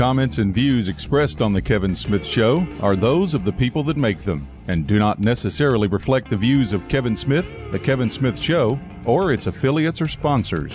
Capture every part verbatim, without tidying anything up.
comments and views expressed on The Kevin Smith Show are those of the people that make them and do not necessarily reflect the views of Kevin Smith, The Kevin Smith Show, or its affiliates or sponsors.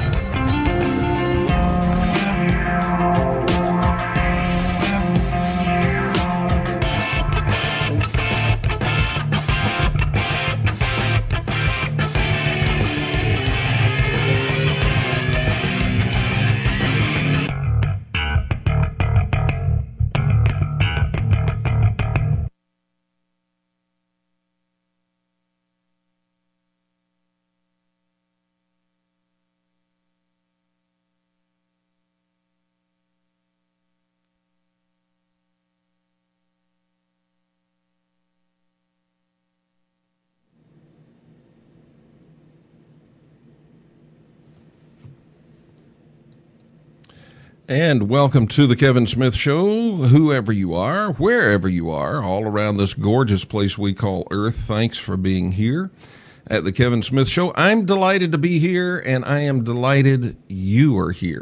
And welcome to the Kevin Smith Show, whoever you are, wherever you are, all around this gorgeous place we call Earth. Thanks for being here at the Kevin Smith Show. I'm delighted to be here, and I am delighted you are here.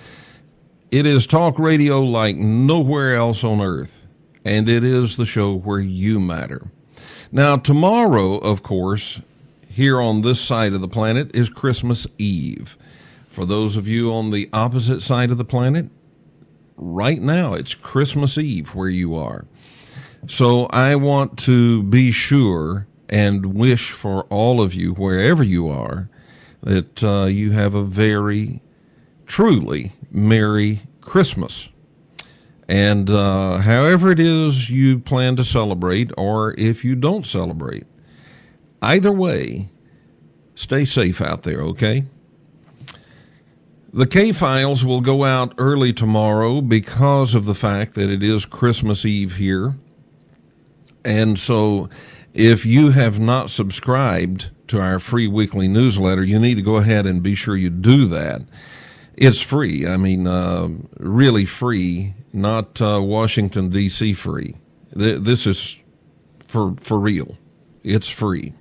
It is talk radio like nowhere else on Earth, and it is the show where you matter. Now, tomorrow, of course, here on this side of the planet is Christmas Eve. For those of you on the opposite side of the planet, right now it's Christmas Eve where you are. So I want to be sure and wish for all of you, wherever you are, that uh, you have a very, truly Merry Christmas. And uh, however it is you plan to celebrate, or if you don't celebrate, either way, stay safe out there, okay? The K-Files will go out early tomorrow because of the fact that it is Christmas Eve here. And so if you have not subscribed to our free weekly newsletter, you need to go ahead and be sure you do that. It's free. I mean, uh, really free, not uh, Washington, D C free. Th- this is for, for real. It's free.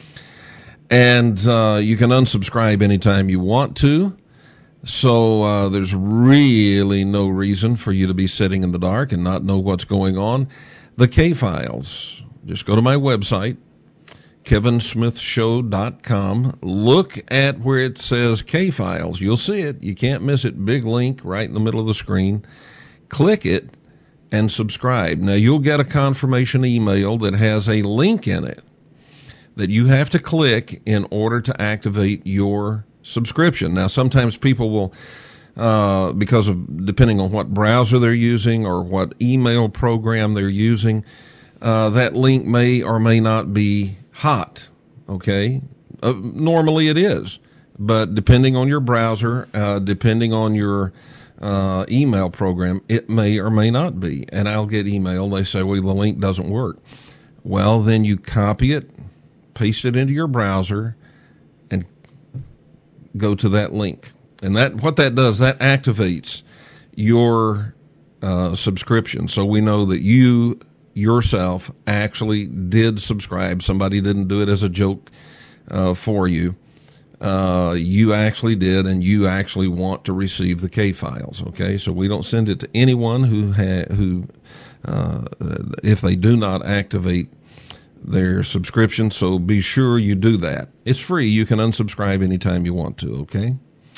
And uh, you can unsubscribe anytime you want to. So uh, there's really no reason for you to be sitting in the dark and not know what's going on. The K-Files. Just go to my website, kevin smith show dot com. Look at where it says K-Files. You'll see it. You can't miss it. Big link right in the middle of the screen. Click it and subscribe. Now, you'll get a confirmation email that has a link in it that you have to click in order to activate your subscription. Now, sometimes people will, uh, because of depending on what browser they're using or what email program they're using, uh, that link may or may not be hot. Okay, uh, normally it is, but depending on your browser, uh, depending on your uh, email program, it may or may not be. And I'll get email. They say, well, the link doesn't work. Well, then you copy it, paste it into your browser, and go to that link. And that what that does, that activates your uh, subscription. So we know that you yourself actually did subscribe. Somebody didn't do it as a joke uh, for you. Uh, you actually did, and you actually want to receive the K-Files. Okay, so we don't send it to anyone who ha- who uh, if they do not activate their subscription, so be sure you do that. It's free. You can unsubscribe anytime you want to, okay?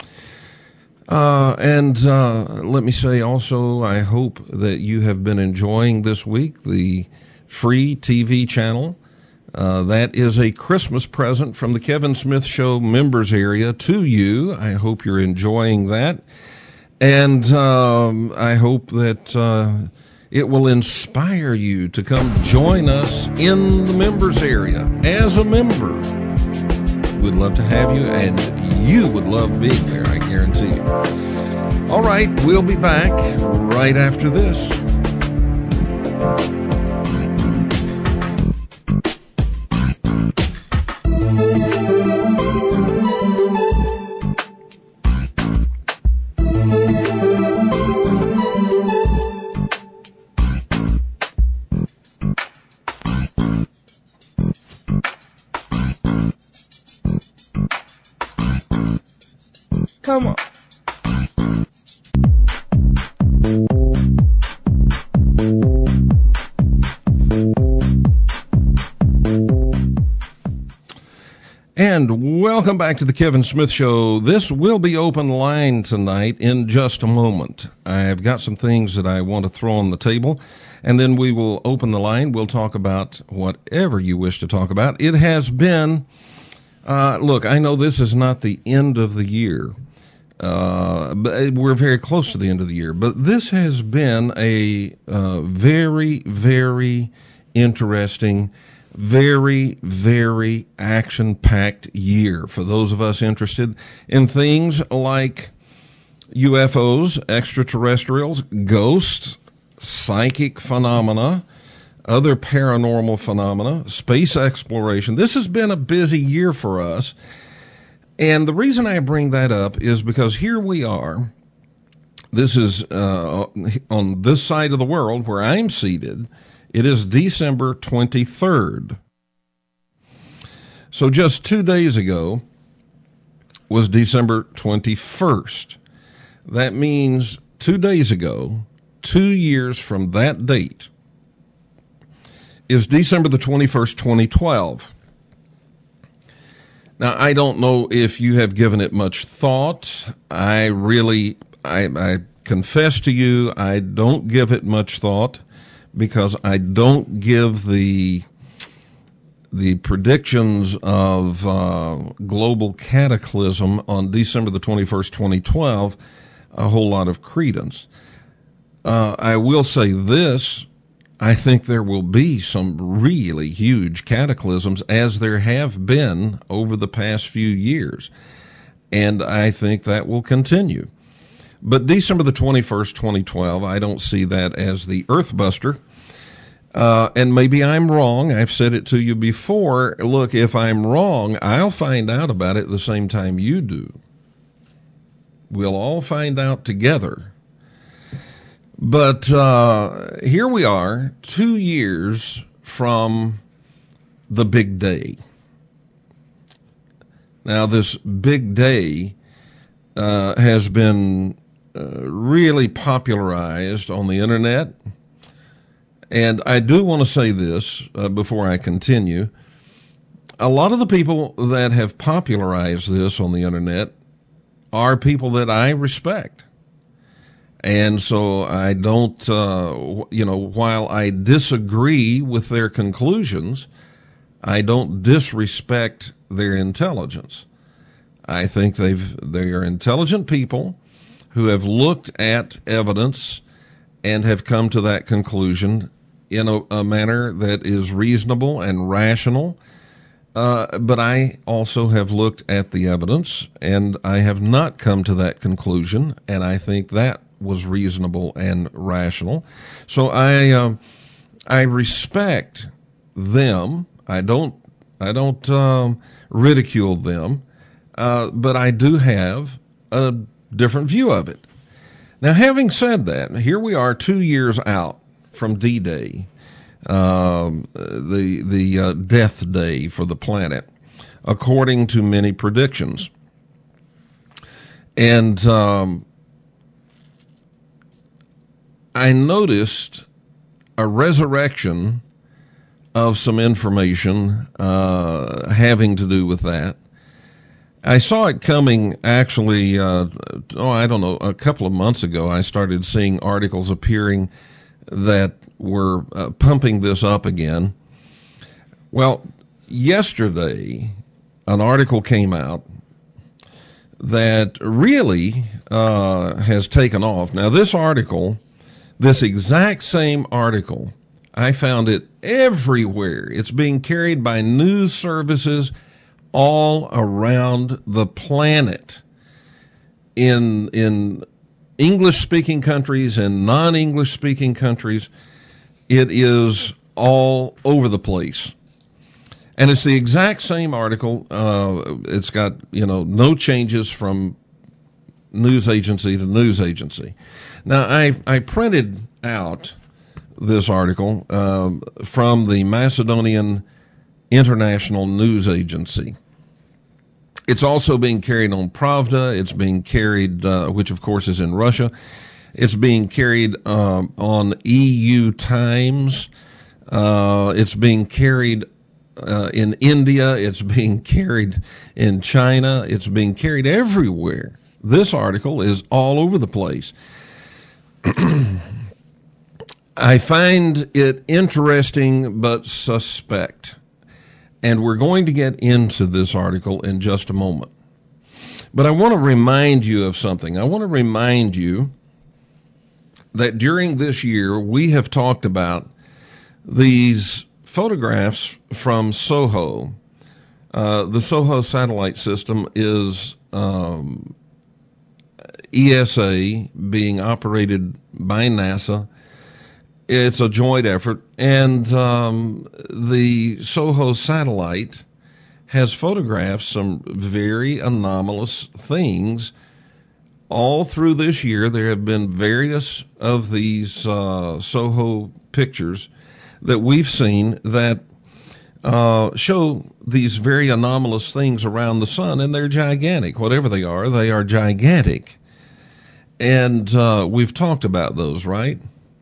Uh, and uh, let me say also, I hope that you have been enjoying this week the free T V channel. Uh, that is a Christmas present from the Kevin Smith Show members area to you. I hope you're enjoying that. And um, I hope that Uh, it will inspire you to come join us in the members area as a member. We'd love to have you, and you would love being there, I guarantee you. All right, we'll be back right after this. Come on. And welcome back to the Kevin Smith Show. This will be open line tonight in just a moment. I've got some things that I want to throw on the table, and then we will open the line. We'll talk about whatever you wish to talk about. It has been, uh, look, I know this is not the end of the year. Uh, but we're very close to the end of the year. But this has been a uh, very, very interesting, very, very action-packed year for those of us interested in things like U F Os, extraterrestrials, ghosts, psychic phenomena, other paranormal phenomena, space exploration. This has been a busy year for us. And the reason I bring that up is because here we are. This is uh, on this side of the world where I'm seated. It is December twenty-third. So just two days ago was December twenty-first. That means two days ago, two years from that date, is December the twenty-first, twenty twelve. Now, I don't know if you have given it much thought. I really, I, I confess to you, I don't give it much thought because I don't give the the predictions of uh, global cataclysm on December the twenty-first, twenty twelve a whole lot of credence. Uh, I will say this. I think there will be some really huge cataclysms, as there have been over the past few years, and I think that will continue. But December the twenty-first, twenty twelve, I don't see that as the Earthbuster, uh, and maybe I'm wrong. I've said it to you before. Look, if I'm wrong, I'll find out about it the same time you do. We'll all find out together. But uh, here we are, two years from the big day. Now, this big day uh, has been uh, really popularized on the internet. And I do want to say this uh, before I continue. A lot of the people that have popularized this on the internet are people that I respect. And so I don't, uh, you know, while I disagree with their conclusions, I don't disrespect their intelligence. I think they've, they are intelligent people who have looked at evidence and have come to that conclusion in a, a manner that is reasonable and rational. Uh, but I also have looked at the evidence and I have not come to that conclusion, and I think that was reasonable and rational. So I um, I respect them. I don't I don't um, ridicule them, uh, but I do have a different view of it. Now, having said that, here we are, two years out from D-Day, um, the the uh, death day for the planet, according to many predictions, and um, I noticed a resurrection of some information uh, having to do with that. I saw it coming actually, uh, oh, I don't know, a couple of months ago. I started seeing articles appearing that were uh, pumping this up again. Well, yesterday, an article came out that really uh, has taken off. Now, this article... This exact same article, I found it everywhere. It's being carried by news services all around the planet, in in English-speaking countries and non-English-speaking countries. It is all over the place. And it's the exact same article. Uh, it's got, you know, no changes from news agency to news agency. Now, I, I printed out this article uh, from the Macedonian International News Agency. It's also being carried on Pravda. It's being carried, uh, which of course is in Russia. It's being carried um, on E U Times. Uh, it's being carried uh, in India. It's being carried in China. It's being carried everywhere. This article is all over the place. I find it interesting but suspect. And we're going to get into this article in just a moment. But I want to remind you of something. I want to remind you that during this year, we have talked about these photographs from SOHO. Uh, the SOHO satellite system is um, E S A being operated by NASA. It's a joint effort, and um, the SOHO satellite has photographed some very anomalous things. All through this year, there have been various of these uh, SOHO pictures that we've seen that uh, show these very anomalous things around the sun, and they're gigantic. Whatever they are, they are gigantic. And uh, we've talked about those, right?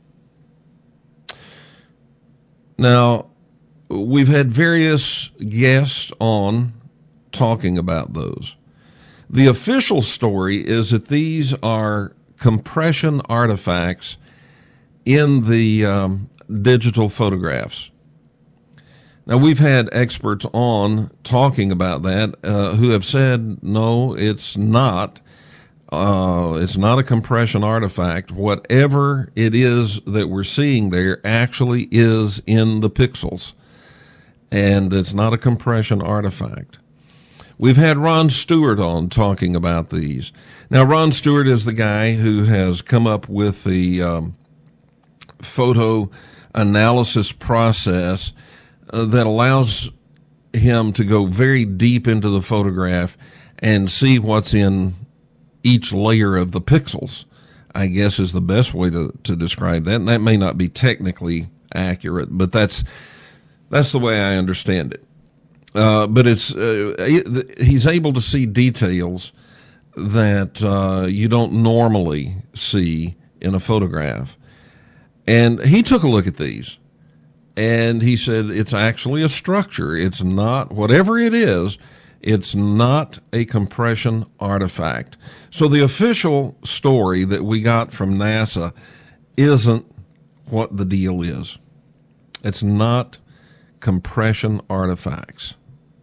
Now, we've had various guests on talking about those. The official story is that these are compression artifacts in the um, digital photographs. Now, we've had experts on talking about that uh, who have said, no, it's not. Uh, it's not a compression artifact. Whatever it is that we're seeing there actually is in the pixels, and it's not a compression artifact. We've had Ron Stewart on talking about these. Now, Ron Stewart is the guy who has come up with the um, photo analysis process uh, that allows him to go very deep into the photograph and see what's in each layer of the pixels, I guess, is the best way to, to describe that. And that may not be technically accurate, but that's that's the way I understand it. Uh, but it's uh, he's able to see details that uh, you don't normally see in a photograph. And he took a look at these, and he said it's actually a structure. It's not, whatever it is, it's not a compression artifact. So the official story that we got from NASA isn't what the deal is. It's not compression artifacts.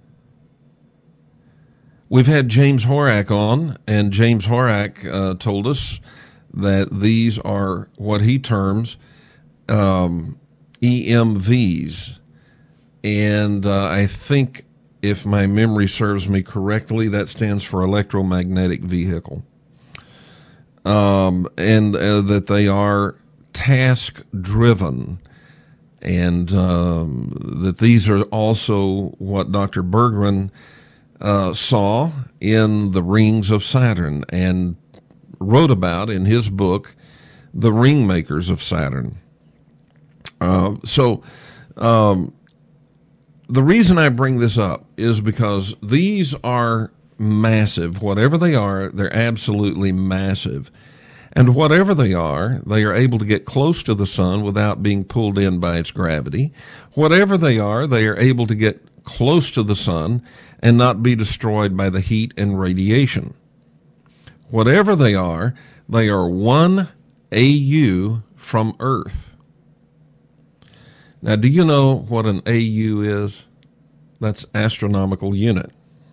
We've had James Horak on, and James Horak uh, told us that these are what he terms um, E M Vs. And uh, I think, if my memory serves me correctly, that stands for electromagnetic vehicle. Um, and uh, that they are task-driven. And um, that these are also what Doctor Berggren uh, saw in the rings of Saturn and wrote about in his book, The Ring Makers of Saturn. Uh, so... Um, The reason I bring this up is because these are massive. Whatever they are, they're absolutely massive. And whatever they are, they are able to get close to the sun without being pulled in by its gravity. Whatever they are, they are able to get close to the sun and not be destroyed by the heat and radiation. Whatever they are, they are one A U from Earth. Now, do you know what an A U is? That's astronomical unit.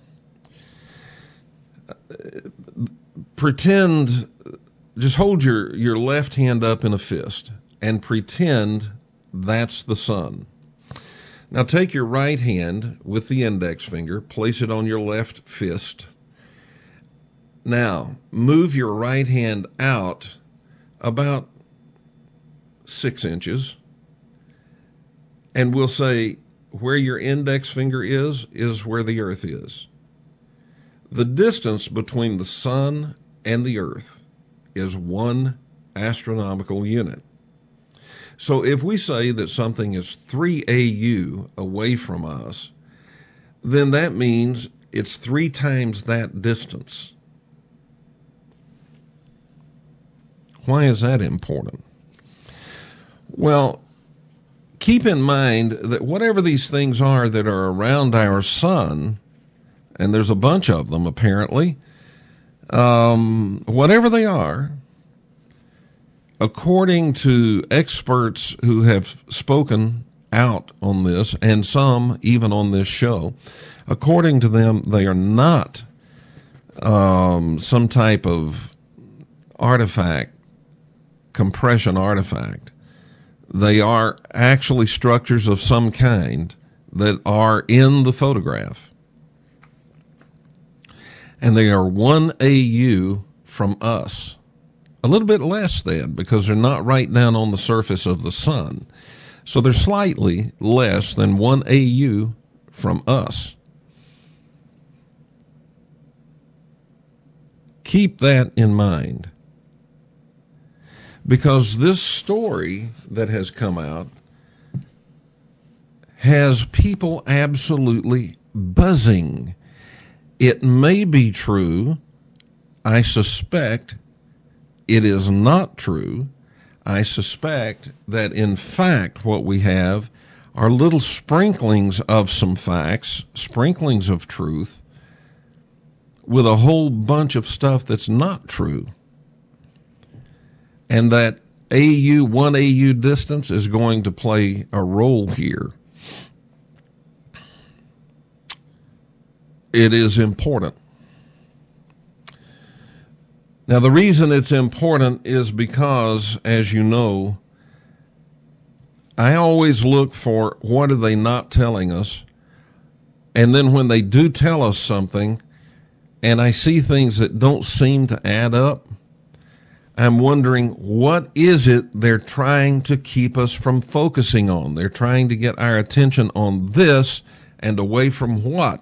Pretend, just hold your, your left hand up in a fist and pretend that's the sun. Now take your right hand with the index finger, place it on your left fist. Now move your right hand out about six inches. And we'll say where your index finger is, is where the Earth is. The distance between the sun and the Earth is one astronomical unit. So if we say that something is three A U away from us, then that means it's three times that distance. Why is that important? Well, keep in mind that whatever these things are that are around our sun, and there's a bunch of them apparently, um, whatever they are, according to experts who have spoken out on this, and some even on this show, according to them, they are not um, some type of artifact, compression artifact. They are actually structures of some kind that are in the photograph. And they are one A U from us. A little bit less than, because they're not right down on the surface of the sun. So they're slightly less than one A U from us. Keep that in mind. Because this story that has come out has people absolutely buzzing. It may be true. I suspect it is not true. I suspect that, in fact, what we have are little sprinklings of some facts, sprinklings of truth, with a whole bunch of stuff that's not true. And that A U, one A U distance is going to play a role here. It is important. Now, the reason it's important is because, as you know, I always look for what are they not telling us, and then when they do tell us something, and I see things that don't seem to add up, I'm wondering, what is it they're trying to keep us from focusing on? They're trying to get our attention on this and away from what?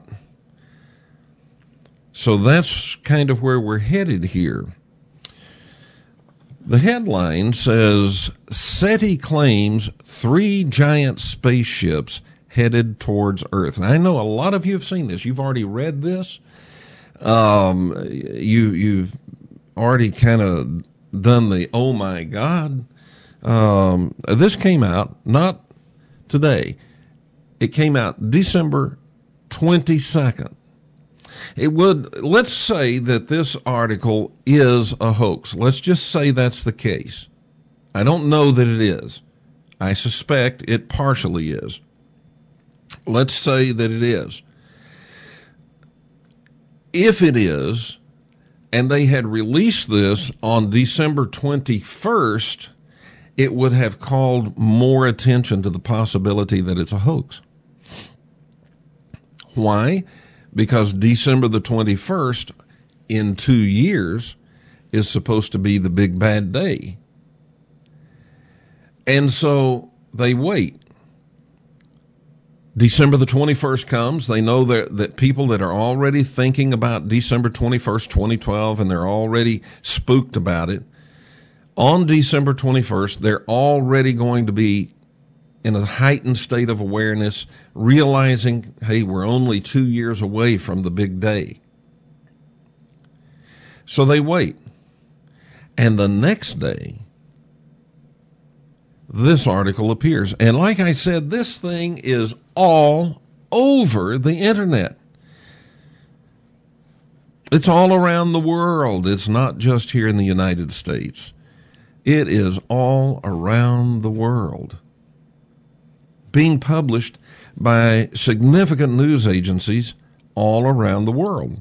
So that's kind of where we're headed here. The headline says, SETI claims three giant spaceships headed towards Earth. And I know a lot of you have seen this. You've already read this. Um, you, you've already kind of done the, oh my God. Um, this came out not today. It came out December twenty-second. It would, let's say that this article is a hoax. Let's just say that's the case. I don't know that it is. I suspect it partially is. Let's say that it is. If it is, and they had released this on December twenty-first, it would have called more attention to the possibility that it's a hoax. Why? Because December the twenty-first in two years is supposed to be the big bad day. And so they wait. December the twenty-first comes. They know that, that people that are already thinking about December twenty-first, twenty twelve, and they're already spooked about it, on December twenty-first, they're already going to be in a heightened state of awareness, realizing, hey, we're only two years away from the big day. So they wait. And the next day, this article appears. And like I said, this thing is all over the internet. It's all around the world. It's not just here in the United States. It is all around the world, being published by significant news agencies all around the world.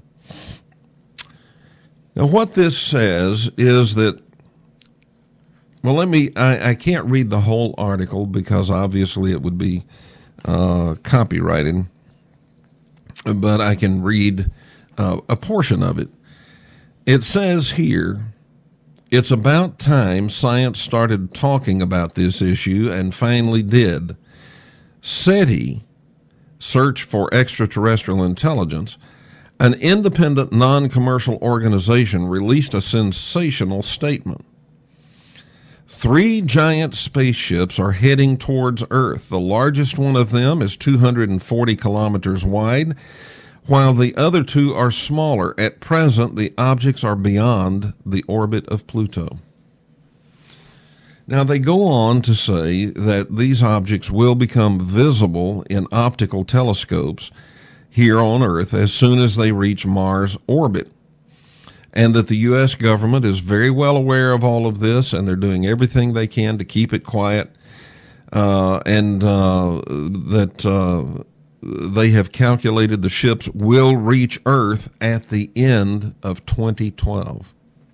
Now, what this says is that, well, let me, I, I can't read the whole article because obviously it would be uh, copyrighted, but I can read uh, a portion of it. It says here, it's about time science started talking about this issue and finally did. SETI, Search for Extraterrestrial Intelligence, an independent non-commercial organization, released a sensational statement. Three giant spaceships are heading towards Earth. The largest one of them is two hundred forty kilometers wide, while the other two are smaller. At present, the objects are beyond the orbit of Pluto. Now, they go on to say that these objects will become visible in optical telescopes here on Earth as soon as they reach Mars orbit, and that the U S government is very well aware of all of this, and they're doing everything they can to keep it quiet, uh, and uh, that uh, they have calculated the ships will reach Earth at the end of twenty twelve.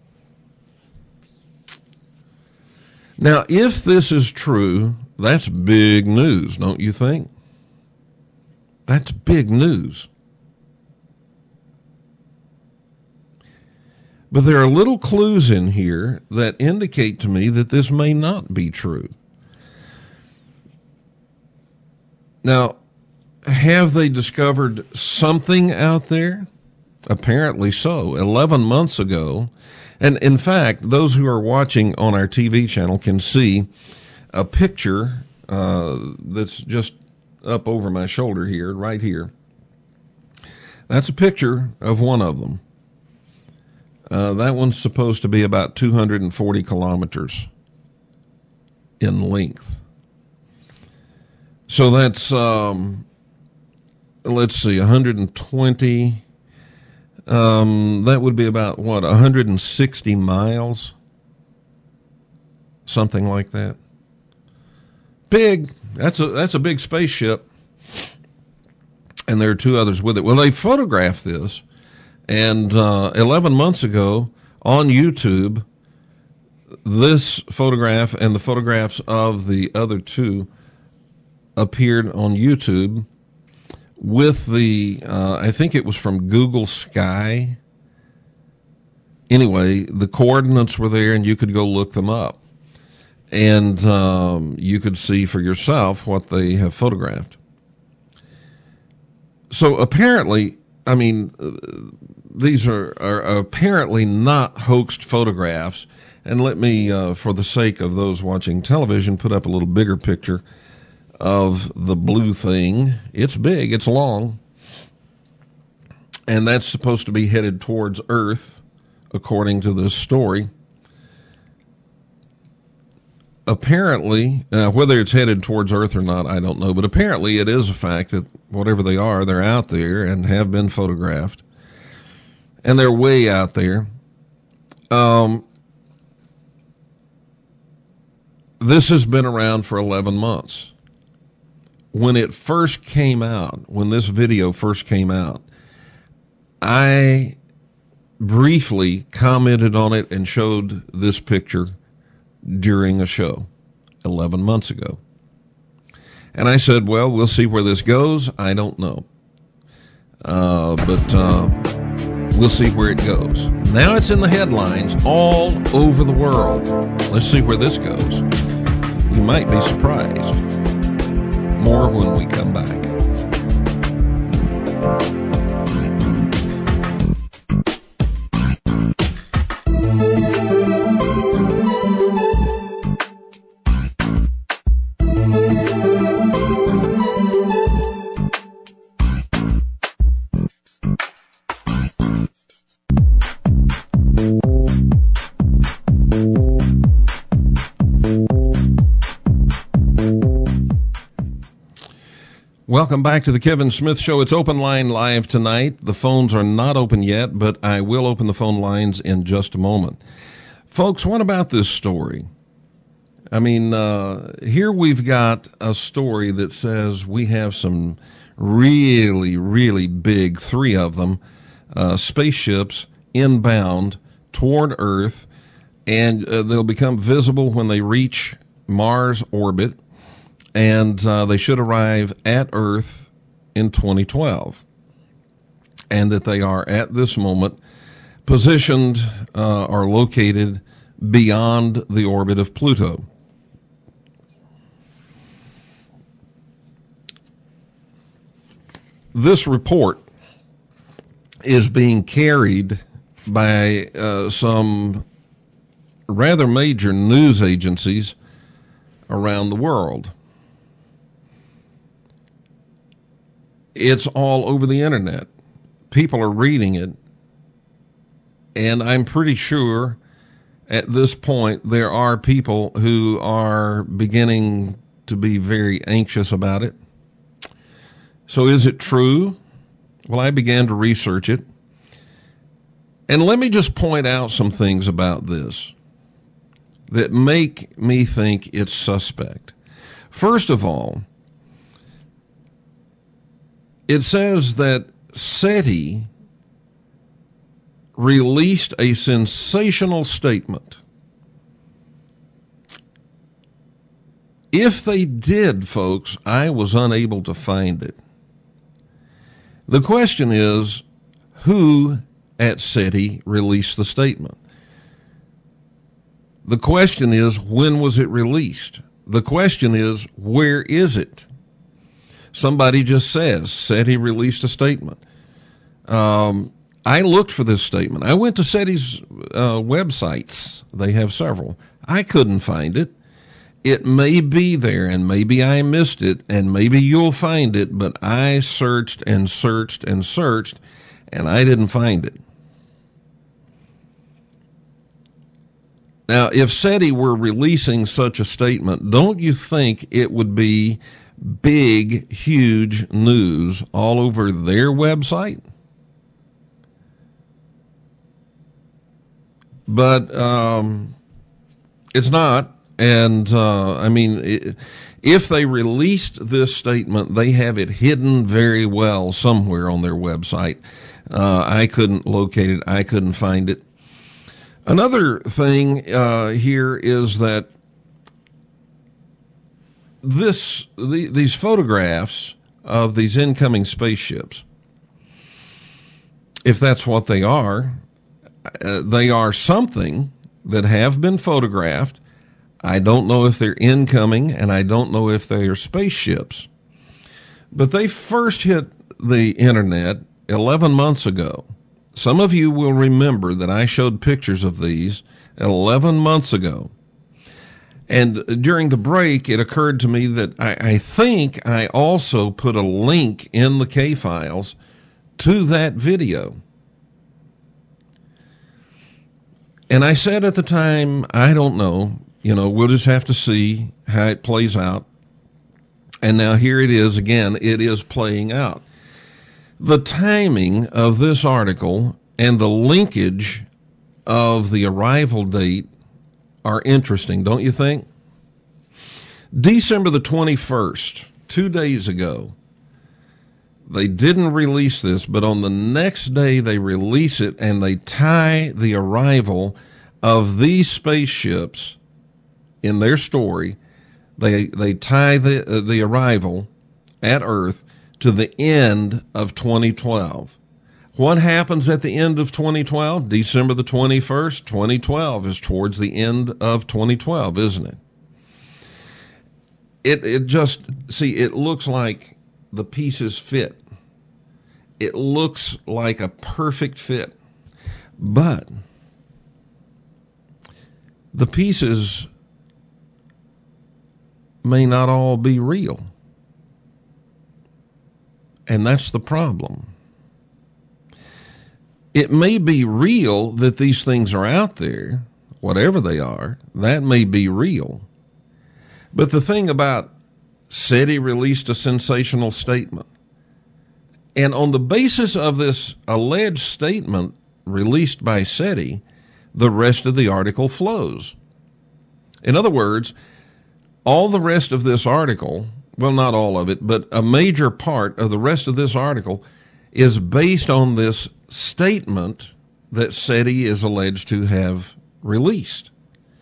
Now, if this is true, that's big news, don't you think? That's big news. But there are little clues in here that indicate to me that this may not be true. Now, have they discovered something out there? Apparently so. Eleven months ago, and in fact, those who are watching on our T V channel can see a picture uh, that's just up over my shoulder here, right here. That's a picture of one of them. Uh, that one's supposed to be about two hundred forty kilometers in length. So that's, um, let's see, one hundred twenty. Um, that would be about, what, one hundred sixty miles? Something like that. Big. That's a, that's a big spaceship. And there are two others with it. Well, they photographed this. And uh, eleven months ago on YouTube, this photograph and the photographs of the other two appeared on YouTube with the, uh, I think it was from Google Sky. Anyway, the coordinates were there and you could go look them up. And um, you could see for yourself what they have photographed. So apparently, I mean, these are, are apparently not hoaxed photographs. And let me, uh, for the sake of those watching television, put up a little bigger picture of the blue thing. It's big, it's long. And that's supposed to be headed towards Earth, according to this story. Apparently, uh, whether it's headed towards Earth or not, I don't know. But apparently it is a fact that whatever they are, they're out there and have been photographed. And they're way out there. Um, this has been around for eleven months. When it first came out, when this video first came out, I briefly commented on it and showed this picture during a show eleven months ago. And I said, well, we'll see where this goes. I don't know. Uh, but uh, we'll see where it goes. Now it's in the headlines all over the world. Let's see where this goes. You might be surprised. More when we come back. Welcome back to the Kevin Smith Show. It's Open Line Live tonight. The phones are not open yet, but I will open the phone lines in just a moment. Folks, what about this story? I mean, uh, here we've got a story that says we have some really, really big, three of them, uh, spaceships inbound toward Earth, and uh, they'll become visible when they reach Mars orbit. And uh, they should arrive at Earth in twenty twelve. And that they are, at this moment, positioned uh, or located beyond the orbit of Pluto. This report is being carried by uh, some rather major news agencies around the world. It's all over the internet. People are reading it, and I'm pretty sure at this point, there are people who are beginning to be very anxious about it. So is it true? Well, I began to research it. And let me just point out some things about this that make me think it's suspect. First of all, it says that SETI released a sensational statement. If they did, folks, I was unable to find it. The question is, who at SETI released the statement? The question is, when was it released? The question is, where is it? Somebody just says, SETI released a statement. Um, I looked for this statement. I went to SETI's uh, websites. They have several. I couldn't find it. It may be there, and maybe I missed it, and maybe you'll find it, but I searched and searched and searched, and I didn't find it. Now, if SETI were releasing such a statement, don't you think it would be big, huge news all over their website? But um, it's not. And, uh, I mean, it, if they released this statement, they have it hidden very well somewhere on their website. Uh, I couldn't locate it. I couldn't find it. Another thing uh, here is that this the, these photographs of these incoming spaceships, if that's what they are, uh, they are something that have been photographed. I don't know if they're incoming, and I don't know if they are spaceships. But they first hit the internet eleven months ago. Some of you will remember that I showed pictures of these eleven months ago. And during the break, it occurred to me that I, I think I also put a link in the K-Files to that video. And I said at the time, I don't know. You know, we'll just have to see how it plays out. And now here it is again. It is playing out. The timing of this article and the linkage of the arrival date are interesting, don't you think? December the twenty-first, two days ago, they didn't release this, but on the next day they release it and they tie the arrival of these spaceships in their story. They they tie the uh, the arrival at Earth to the end of twenty twelve. What happens at the end of twenty twelve? December the twenty-first, twenty twelve is towards the end of twenty twelve, isn't it? It it just, see, it looks like the pieces fit. It looks like a perfect fit. But the pieces may not all be real. And that's the problem. It may be real that these things are out there, whatever they are, that may be real. But the thing about SETI released a sensational statement. And on the basis of this alleged statement released by SETI, the rest of the article flows. In other words, all the rest of this article, well, not all of it, but a major part of the rest of this article is based on this statement that SETI is alleged to have released.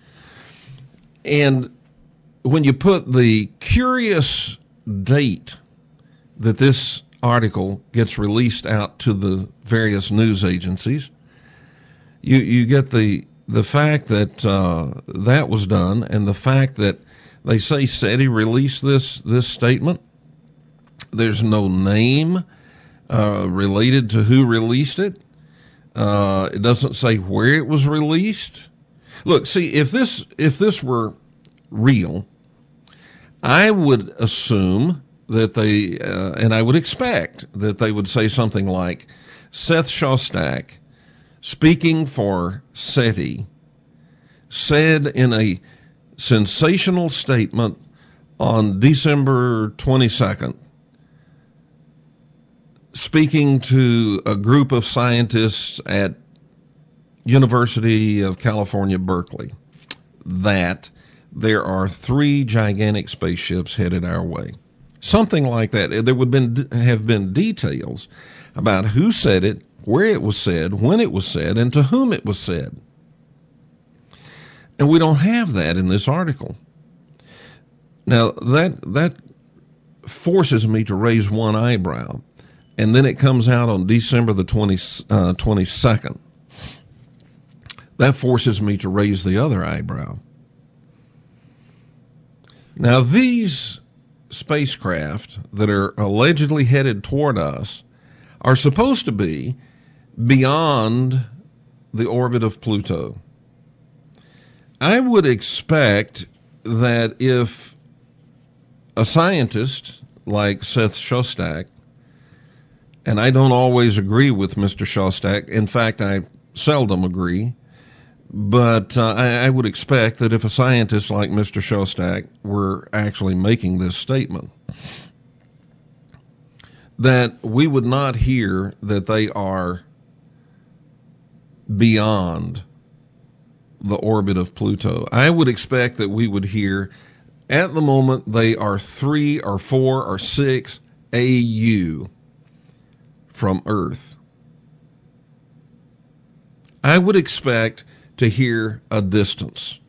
And when you put the curious date that this article gets released out to the various news agencies, you you get the the fact that uh, that was done, and the fact that they say SETI released this this statement. There's no name uh, related to who released it. Uh, it doesn't say where it was released. Look, see, if this if this were real, I would assume that they, uh, and I would expect that they would say something like, Seth Shostak, speaking for SETI, said in a sensational statement on December twenty-second, speaking to a group of scientists at University of California, Berkeley, that there are three gigantic spaceships headed our way. Something like that. There would been, have been details about who said it, where it was said, when it was said, and to whom it was said. And we don't have that in this article. Now, that that forces me to raise one eyebrow. And then it comes out on December the twenty-second. That forces me to raise the other eyebrow. Now, these spacecraft that are allegedly headed toward us are supposed to be beyond the orbit of Pluto. I would expect that if a scientist like Seth Shostak, and I don't always agree with Mister Shostak, in fact, I seldom agree, but uh, I, I would expect that if a scientist like Mister Shostak were actually making this statement, that we would not hear that they are beyond the orbit of Pluto. I would expect that we would hear, at the moment, they are three or four or six A U from Earth. I would expect to hear a distance.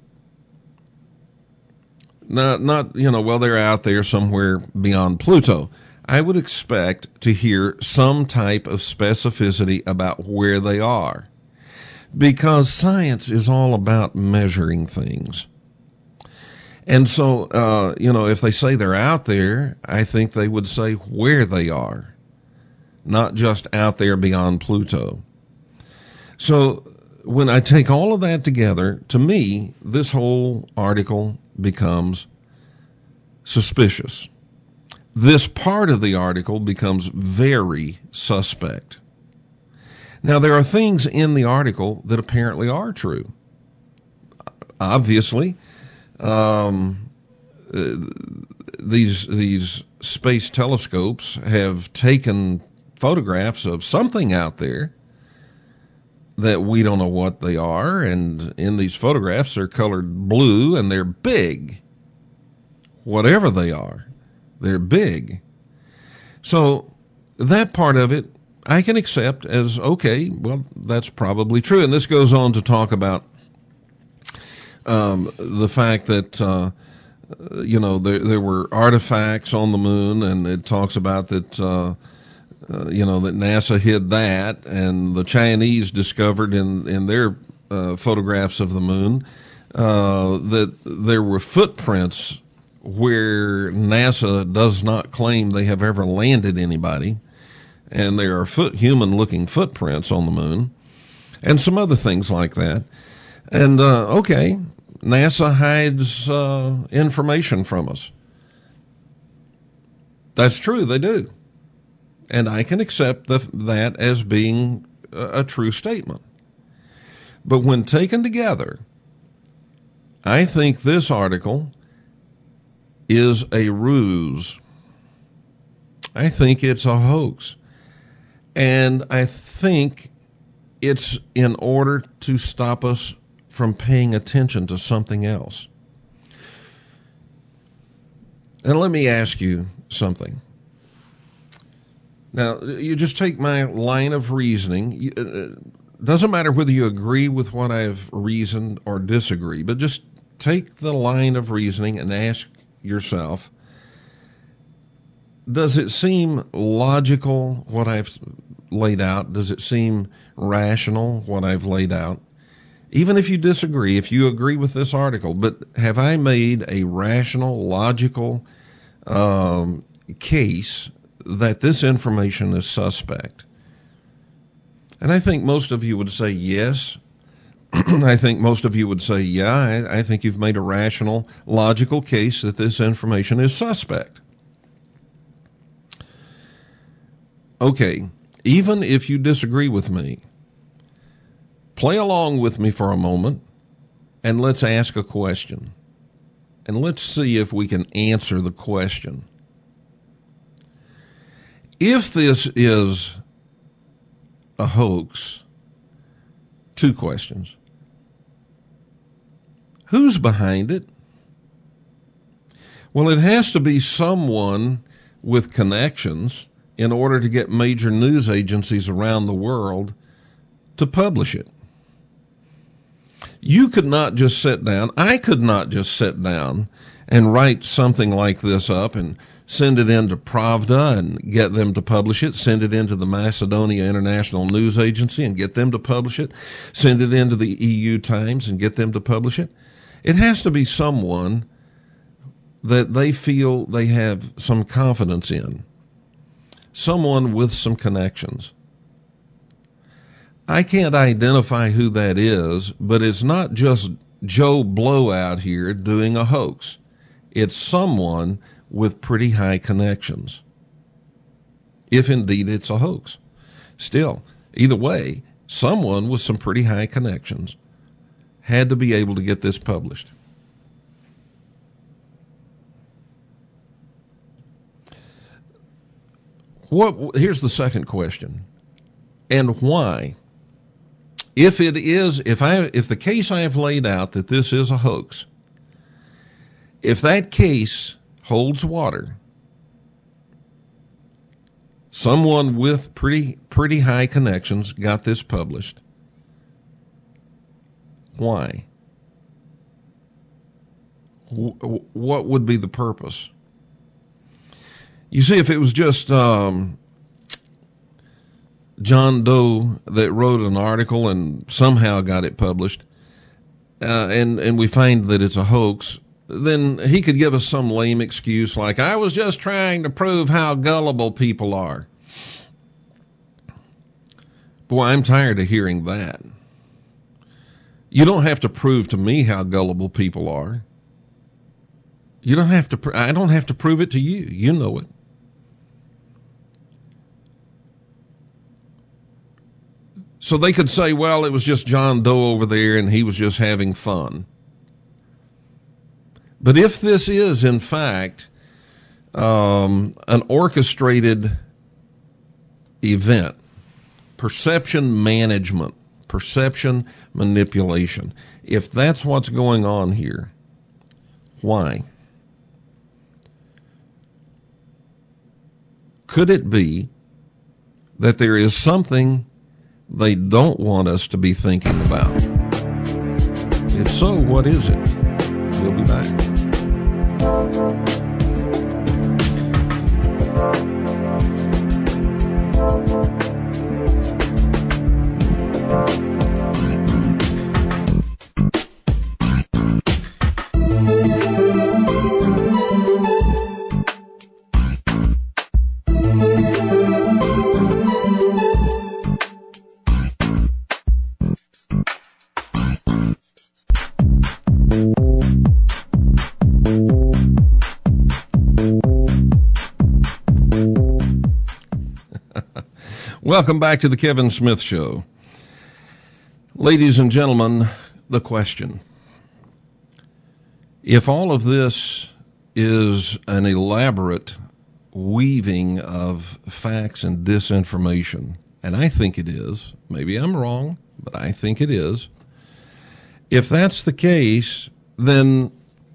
Not, not, you know, well, they're out there somewhere beyond Pluto. I would expect to hear some type of specificity about where they are, because science is all about measuring things. And so, uh, you know, if they say they're out there, I think they would say where they are, not just out there beyond Pluto. So when I take all of that together, to me, this whole article becomes suspicious. This part of the article becomes very suspect. Now, there are things in the article that apparently are true. Obviously, um, uh, these these space telescopes have taken photographs of something out there that we don't know what they are, and in these photographs they're colored blue and they're big. Whatever they are, they're big. So that part of it I can accept as, okay, well, that's probably true. And this goes on to talk about um, the fact that, uh, you know, there, there were artifacts on the moon, and it talks about that, uh, uh, you know, that NASA hid that, and the Chinese discovered in, in their uh, photographs of the moon uh, that there were footprints where NASA does not claim they have ever landed anybody. And there are foot, human-looking footprints on the moon, and some other things like that. And, uh, okay, NASA hides uh, information from us. That's true, they do. And I can accept the, that as being a, a true statement. But when taken together, I think this article is a ruse. I think it's a hoax. And I think it's in order to stop us from paying attention to something else. And let me ask you something. Now, you just take my line of reasoning. It doesn't matter whether you agree with what I've reasoned or disagree, but just take the line of reasoning and ask yourself, does it seem logical what I've laid out? Does it seem rational what I've laid out? Even if you disagree, if you agree with this article, but have I made a rational, logical um, case that this information is suspect? And I think most of you would say yes. I think most of you would say, yeah, I, I think you've made a rational, logical case that this information is suspect. Okay, even if you disagree with me, play along with me for a moment and let's ask a question. And let's see if we can answer the question. If this is a hoax, two questions. Who's behind it? Well, it has to be someone with connections in order to get major news agencies around the world to publish it. You could not just sit down, I could not just sit down and write something like this up and send it into Pravda and get them to publish it, send it into the Macedonia International News Agency and get them to publish it, send it into the E U Times and get them to publish it. It has to be someone that they feel they have some confidence in, someone with some connections. I can't identify who that is, but it's not just Joe Blow out here doing a hoax. It's someone with pretty high connections, if indeed it's a hoax. Still, either way, someone with some pretty high connections had to be able to get this published. What? Here's the second question. And why? If it is, if I, if the case I have laid out that this is a hoax, if that case holds water, someone with pretty, pretty high connections got this published. Why? W- what would be the purpose? You see, if it was just um, John Doe that wrote an article and somehow got it published, uh, and, and we find that it's a hoax, then he could give us some lame excuse like, I was just trying to prove how gullible people are. Boy, I'm tired of hearing that. You don't have to prove to me how gullible people are. You don't have to, pr- I don't have to prove it to you. You know it. So they could say, well, it was just John Doe over there and he was just having fun. But if this is, in fact, um, an orchestrated event, perception management, perception manipulation, if that's what's going on here, why? Could it be that there is something they don't want us to be thinking about? If so, what is it? We'll be back. Welcome back to the Kevin Smith Show. Ladies and gentlemen, the question. If all of this is an elaborate weaving of facts and disinformation, and I think it is, maybe I'm wrong, but I think it is, if that's the case, then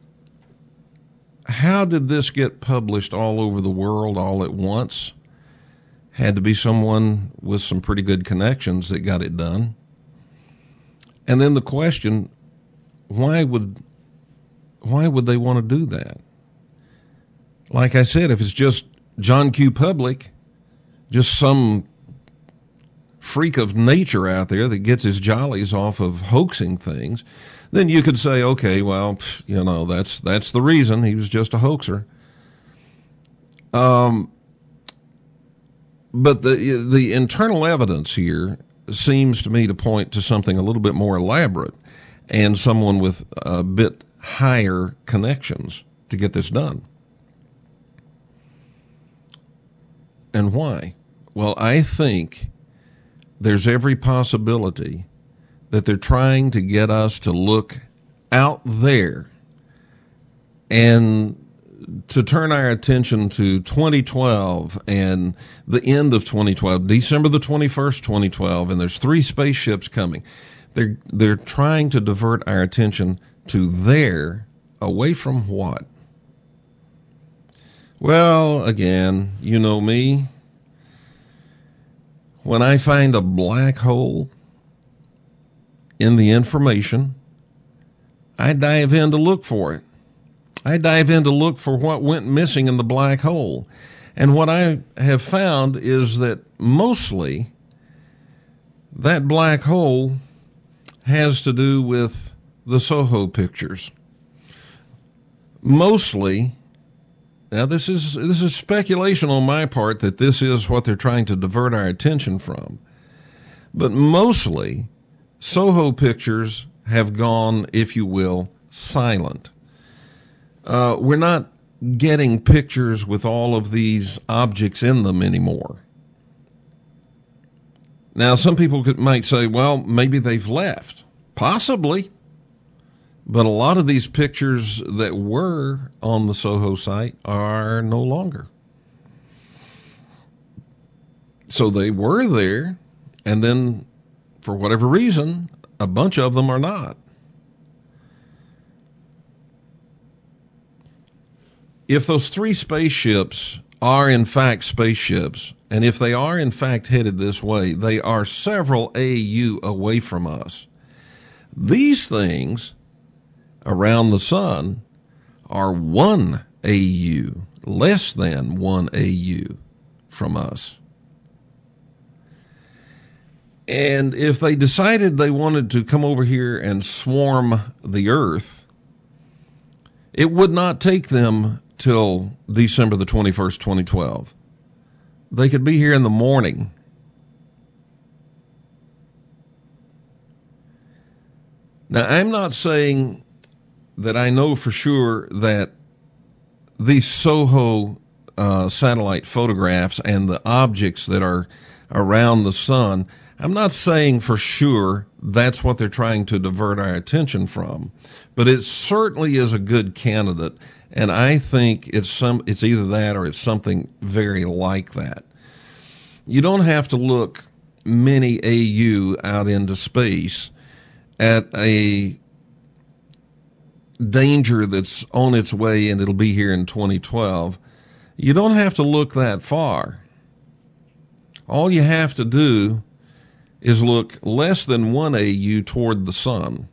how did this get published all over the world all at once? Had to be someone with some pretty good connections that got it done. And then the question, why would why would they want to do that? Like I said, if it's just John Q. Public, just some freak of nature out there that gets his jollies off of hoaxing things, then you could say, okay, well, you know, that's that's the reason. He was just a hoaxer. Um. But the the internal evidence here seems to me to point to something a little bit more elaborate and someone with a bit higher connections to get this done. And why? Well, I think there's every possibility that they're trying to get us to look out there and to turn our attention to twenty twelve and the end of twenty twelve, December the twenty-first, twenty twelve, and there's three spaceships coming. They're, they're trying to divert our attention to there, away from what? Well, again, you know me. When I find a black hole in the information, I dive in to look for it. I dive in to look for what went missing in the black hole. And what I have found is that mostly that black hole has to do with the SOHO pictures. Mostly, now this is this is speculation on my part that this is what they're trying to divert our attention from. But mostly, SOHO pictures have gone, if you will, silent. Uh, we're not getting pictures with all of these objects in them anymore. Now, some people could, might say, well, maybe they've left. Possibly. But a lot of these pictures that were on the SOHO site are no longer. So they were there, and then, for whatever reason, a bunch of them are not. If those three spaceships are in fact spaceships, and if they are in fact headed this way, they are several A U away from us. These things around the sun are one A U, less than one A U from us. And if they decided they wanted to come over here and swarm the Earth, it would not take them till December the twenty-first, twenty twelve. They could be here in the morning. Now, I'm not saying that I know for sure that these SOHO uh, satellite photographs and the objects that are around the sun, I'm not saying for sure that's what they're trying to divert our attention from, but it certainly is a good candidate, and I think it's some it's either that or it's something very like that. You don't have to look many A U out into space at a danger that's on its way and it'll be here in twenty twelve. You don't have to look that far. All you have to do is look less than one A U toward the sun.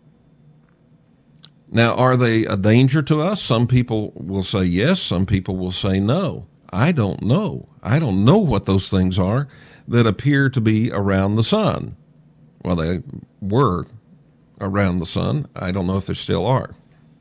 Now, are they a danger to us? Some people will say yes, some people will say no. I don't know. I don't know what those things are that appear to be around the sun. Well, they were around the sun. I don't know if they still are.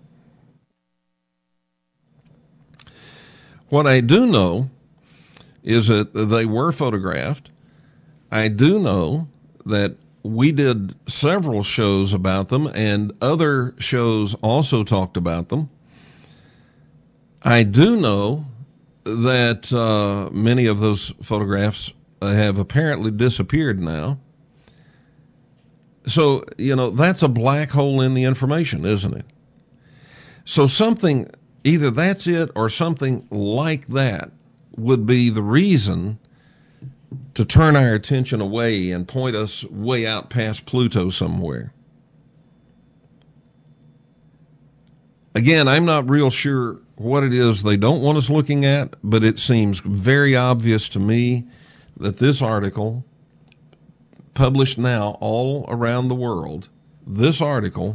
What I do know is that they were photographed. I do know that we did several shows about them, and other shows also talked about them. I do know that uh, many of those photographs have apparently disappeared now. So, you know, that's a black hole in the information, isn't it? So something, either that's it or something like that would be the reason to turn our attention away and point us way out past Pluto somewhere. Again, I'm not real sure what it is they don't want us looking at, but it seems very obvious to me that this article, published now all around the world, this article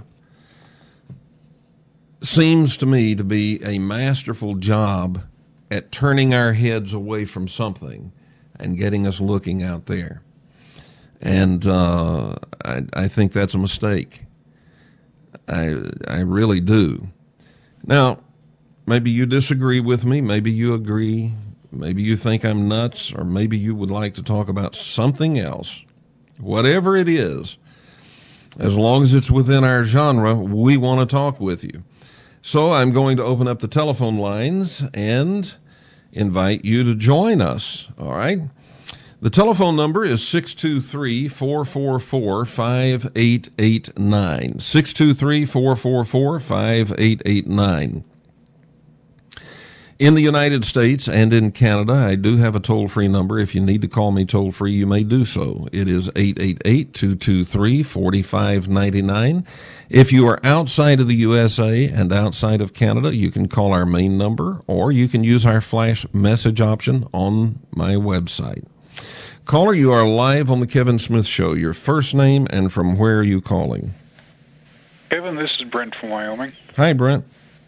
seems to me to be a masterful job at turning our heads away from something and getting us looking out there. And uh, I, I think that's a mistake. I, I really do. Now, maybe you disagree with me. Maybe you agree. Maybe you think I'm nuts, or maybe you would like to talk about something else. Whatever it is, as long as it's within our genre, we want to talk with you. So I'm going to open up the telephone lines and invite you to join us. All right. The telephone number is six two three, four four four, five eight eight nine. six two three, four four four, five eight eight nine. In the United States and in Canada, I do have a toll-free number. If you need to call me toll-free, you may do so. It is eight eight eight, two two three, four five nine nine. If you are outside of the U S A and outside of Canada, you can call our main number, or you can use our flash message option on my website. Caller, you are live on the Kevin Smith Show. Your first name and from where are you calling? Kevin, this is Brent from Wyoming. Hi, Brent.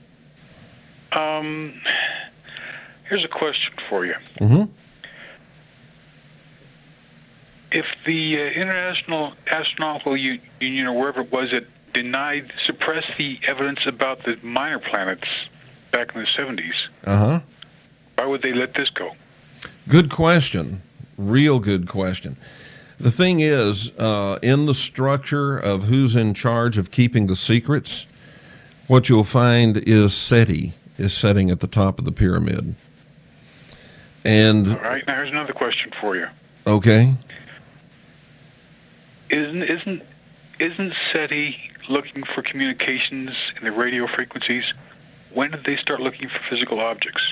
Um, here's a question for you. Mm-hmm. If the uh, International Astronomical U- Union, or wherever it was, that denied, suppressed the evidence about the minor planets back in the seventies, Uh-huh. why would they let this go? Good question. Real good question. The thing is, uh, in the structure of who's in charge of keeping the secrets, what you'll find is SETI is sitting at the top of the pyramid. And All right, now here's another question for you. Okay. Isn't isn't isn't SETI looking for communications in the radio frequencies? When did they start looking for physical objects?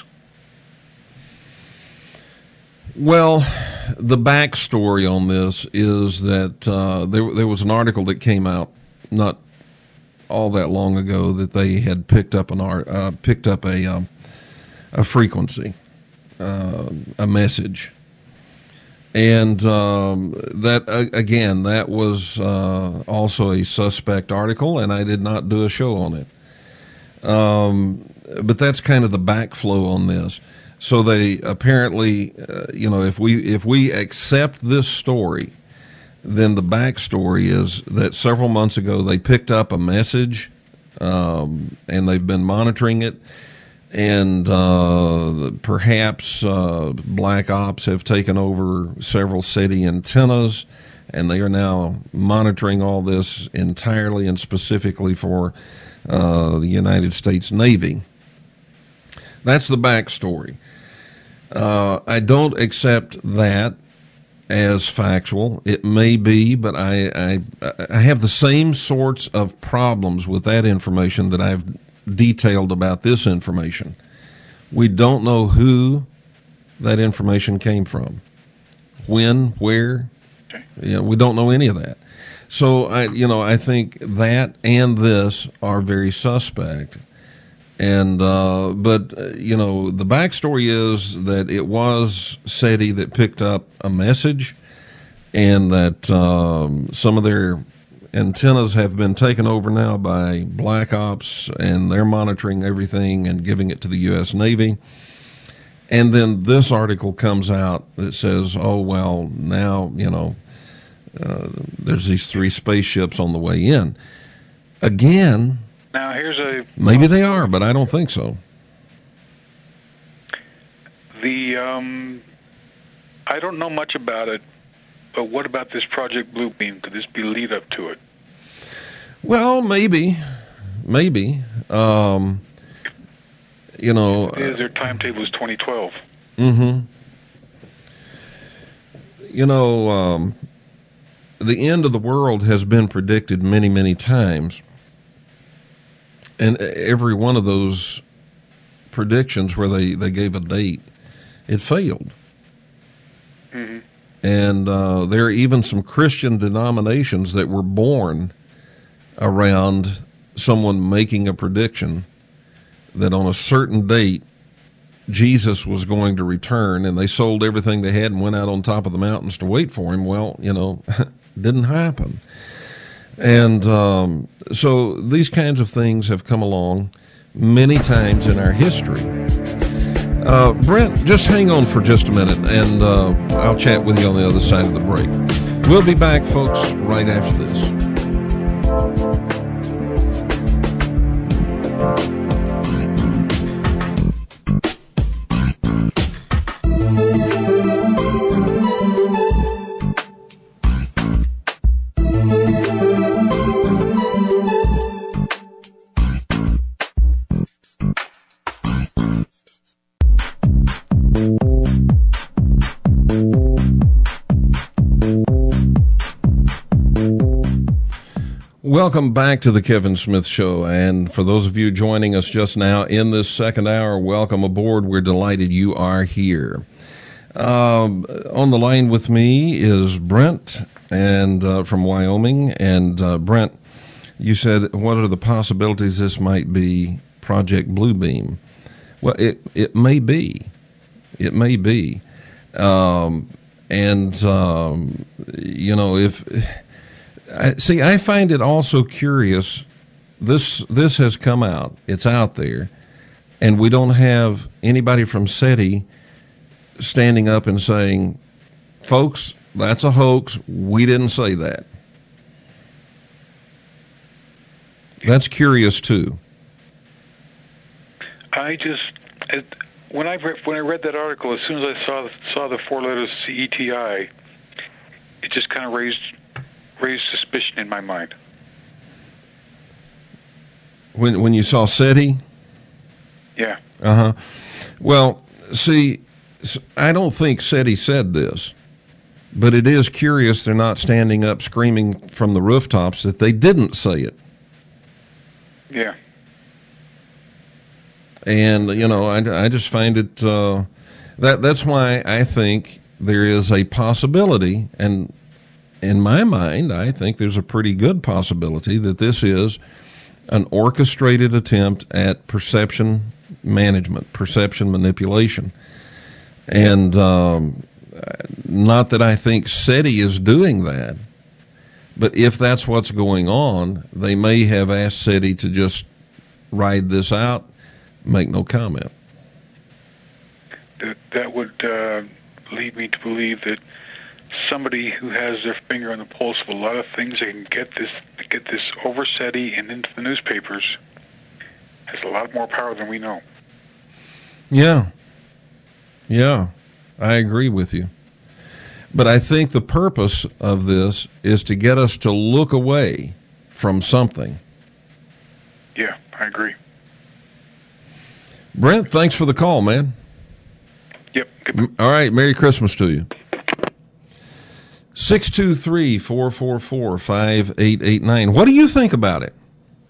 Well, the backstory on this is that uh, there there was an article that came out not all that long ago that they had picked up an art, uh, picked up a um, a frequency, uh, a message, and um, that uh, again that was uh, also a suspect article, and I did not do a show on it. Um, but that's kind of the backflow on this. So they apparently, uh, you know, if we if we accept this story, then the backstory is that several months ago they picked up a message, um, and they've been monitoring it, and uh, perhaps uh, Black Ops have taken over several SETI antennas, and they are now monitoring all this entirely and specifically for uh, the United States Navy. That's the backstory. Uh, I don't accept that as factual. It may be, but I, I I have the same sorts of problems with that information that I've detailed about this information. We don't know who that information came from, when, where. Okay. You know, we don't know any of that. So I, you know, I think that and this are very suspect. And uh, but uh, you know, the backstory is that it was SETI that picked up a message, and that um, some of their antennas have been taken over now by Black Ops, and they're monitoring everything and giving it to the U S Navy. And then this article comes out that says, "Oh well, now you know, uh, there's these three spaceships on the way in." Again. Now, here's a... Maybe they are, but I don't think so. The, um... I don't know much about it, but what about this Project Bluebeam? Could this be lead up to it? Well, maybe. Maybe. Um, you know... It is, their timetable is twenty twelve. Mm-hmm. You know, um, the end of the world has been predicted many, many times. And every one of those predictions where they, they gave a date, it failed. Mm-hmm. And uh, there are even some Christian denominations that were born around someone making a prediction that on a certain date, Jesus was going to return, and they sold everything they had and went out on top of the mountains to wait for him. Well, you know, didn't happen. And um, so these kinds of things have come along many times in our history. Uh, Brent, just hang on for just a minute, and uh, I'll chat with you on the other side of the break. We'll be back, folks, right after this. Welcome back to the Kevin Smith Show, and for those of you joining us just now in this second hour, welcome aboard. We're delighted you are here. Uh, on the line with me is Brent, and uh, from Wyoming, and uh, Brent, you said, what are the possibilities this might be Project Bluebeam? Well, it it may be, it may be, um, and um, you know if. I, see, I find it also curious. This this has come out. It's out there, and we don't have anybody from SETI standing up and saying, "Folks, that's a hoax. We didn't say that." That's curious too. I just it, when I read, when I read that article, as soon as I saw saw the four letters C E T I, it just kind of raised. raised suspicion in my mind. When when you saw SETI? Yeah. Uh-huh. Well, see, I don't think SETI said this, but it is curious they're not standing up screaming from the rooftops that they didn't say it. Yeah. And, you know, I, I just find it, uh, that that's why I think there is a possibility, and in my mind, I think there's a pretty good possibility that this is an orchestrated attempt at perception management, perception manipulation. And um, not that I think SETI is doing that, but if that's what's going on, they may have asked SETI to just ride this out, make no comment. That, that would uh, lead me to believe that somebody who has their finger on the pulse of a lot of things, they can get this get this over SETI and into the newspapers, has a lot more power than we know. Yeah. Yeah, I agree with you. But I think the purpose of this is to get us to look away from something. Yeah, I agree. Brent, thanks for the call, man. Yep. Goodbye. All right, Merry Christmas to you. six two three, four four four, five eight eight nine. What do you think about it?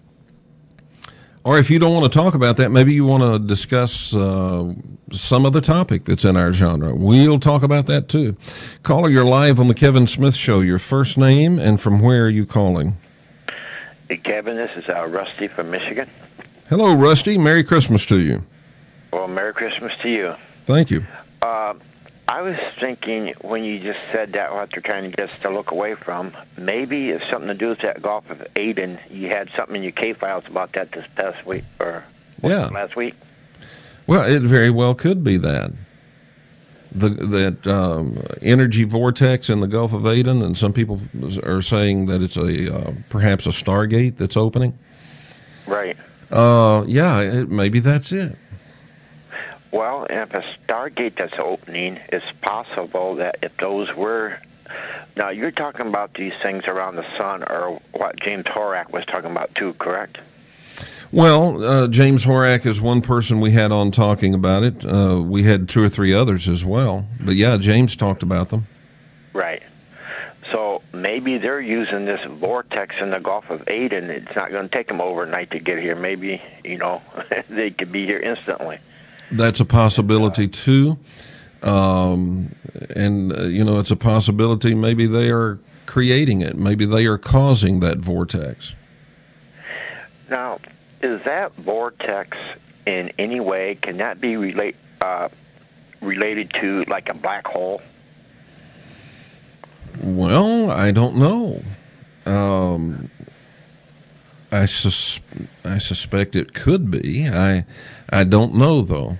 Or if you don't want to talk about that, maybe you want to discuss uh, some other topic that's in our genre. We'll talk about that too. Caller, you're live on the Kevin Smith Show. Your first name and from where are you calling? Hey, Kevin, this is uh, Rusty from Michigan. Hello, Rusty. Merry Christmas to you. Well, Merry Christmas to you. Thank you. Uh, I was thinking when you just said that, what they're trying to get us to look away from, maybe it's something to do with that Gulf of Aden. You had something in your K files about that this past week, or yeah. last week. Well, it very well could be that. The, that um, energy vortex in the Gulf of Aden, and some people are saying that it's a uh, perhaps a Stargate that's opening. Right. Uh, yeah, it, maybe that's it. Well, if a Stargate that's opening, it's possible that if those were... Now, you're talking about these things around the sun, or what James Horak was talking about too, correct? Well, uh, James Horak is one person we had on talking about it. Uh, we had two or three others as well. But, yeah, James talked about them. Right. So maybe they're using this vortex in the Gulf of Aden. It's not going to take them overnight to get here. Maybe, you know, they could be here instantly. That's a possibility, too. Um, and, uh, you know, it's a possibility maybe they are creating it. Maybe they are causing that vortex. Now, is that vortex in any way, can that be relate, uh, related to like a black hole? Well, I don't know. Um, I sus- I suspect it could be. I I don't know though.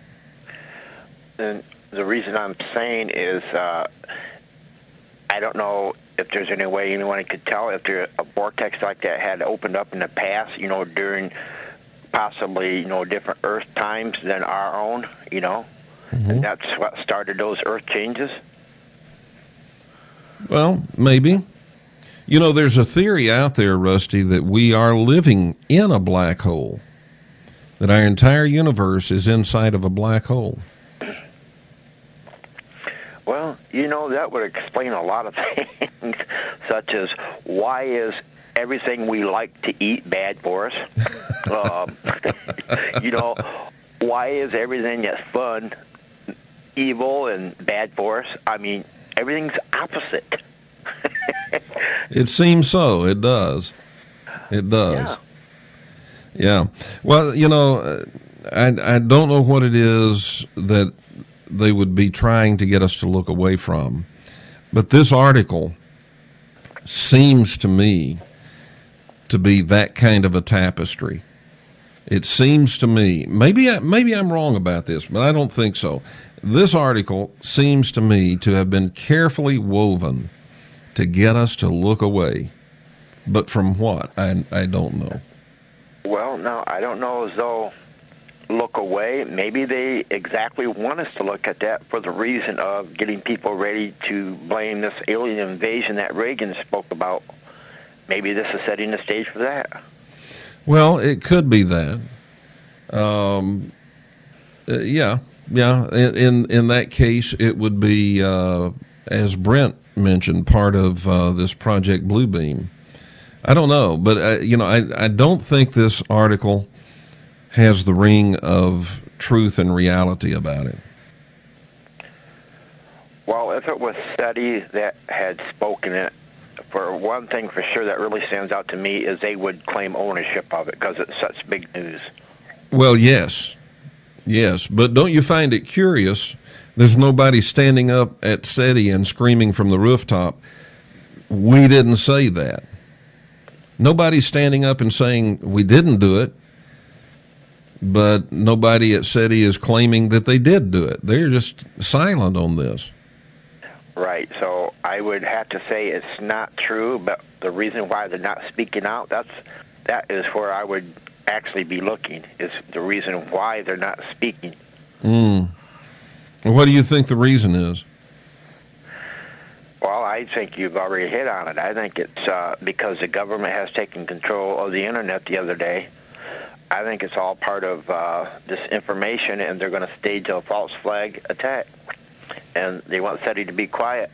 And the reason I'm saying is uh, I don't know if there's any way anyone could tell if there a vortex like that had opened up in the past, you know, during possibly, you know, different Earth times than our own, you know, mm-hmm. and that's what started those Earth changes. Well, maybe. You know, there's a theory out there, Rusty, that we are living in a black hole, that our entire universe is inside of a black hole. Well, you know, that would explain a lot of things, such as why is everything we like to eat bad for us? um, you know, why is everything that's fun evil and bad for us? I mean, everything's opposite. It seems so. It does. It does. Yeah. yeah. Well, you know, I, I don't know what it is that they would be trying to get us to look away from. But this article seems to me to be that kind of a tapestry. It seems to me, maybe I, maybe I'm wrong about this, but I don't think so. This article seems to me to have been carefully woven to get us to look away. But from what? I, I don't know. Well, no, I don't know as though look away. Maybe they exactly want us to look at that for the reason of getting people ready to blame this alien invasion that Reagan spoke about. Maybe this is setting the stage for that. Well, it could be that. Um, uh, yeah, yeah. In, in in that case, it would be, uh, as Brent mentioned, part of uh, this Project Bluebeam. I don't know, but uh, you know, I I don't think this article has the ring of truth and reality about it. Well, if it was SETI that had spoken it, for one thing for sure that really stands out to me is they would claim ownership of it because it's such big news. Well, yes. Yes, but don't you find it curious? There's nobody standing up at SETI and screaming from the rooftop, "We didn't say that." Nobody's standing up and saying, "We didn't do it." But nobody at SETI is claiming that they did do it. They're just silent on this. Right. So I would have to say it's not true, but the reason why they're not speaking out, that's that is where I would actually be looking, is the reason why they're not speaking. Mm. What do you think the reason is? Well, I think you've already hit on it. I think it's uh, because the government has taken control of the Internet the other day. I think it's all part of uh, this information, and they're going to stage a false flag attack. And they want SETI to be quiet.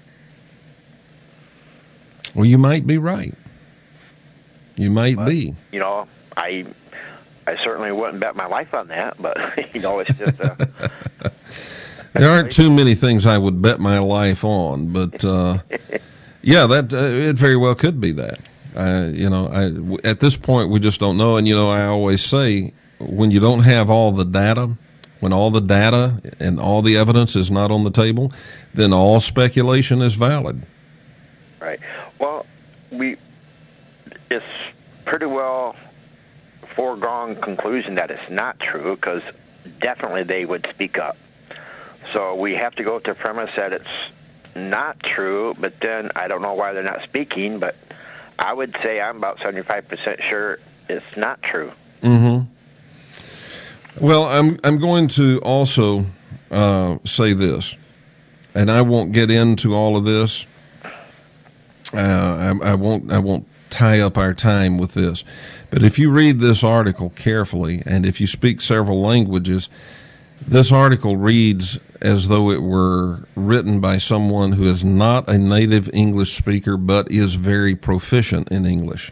Well, you might be right. You might but, be. You know, I I certainly wouldn't bet my life on that, but, you know, it's just a... There aren't too many things I would bet my life on, but, uh, yeah, that uh, it very well could be that. Uh, you know, I, at this point, we just don't know. And, you know, I always say, when you don't have all the data, when all the data and all the evidence is not on the table, then all speculation is valid. Right. Well, we it's pretty well foregone conclusion that it's not true, because definitely they would speak up. So we have to go with the premise that it's not true, but then I don't know why they're not speaking, but I would say I'm about seventy-five percent sure it's not true. Mm-hmm. Well, I'm I'm going to also uh, say this, and I won't get into all of this. Uh, I, I won't I won't tie up our time with this. But if you read this article carefully, and if you speak several languages, this article reads as though it were written by someone who is not a native English speaker, but is very proficient in English.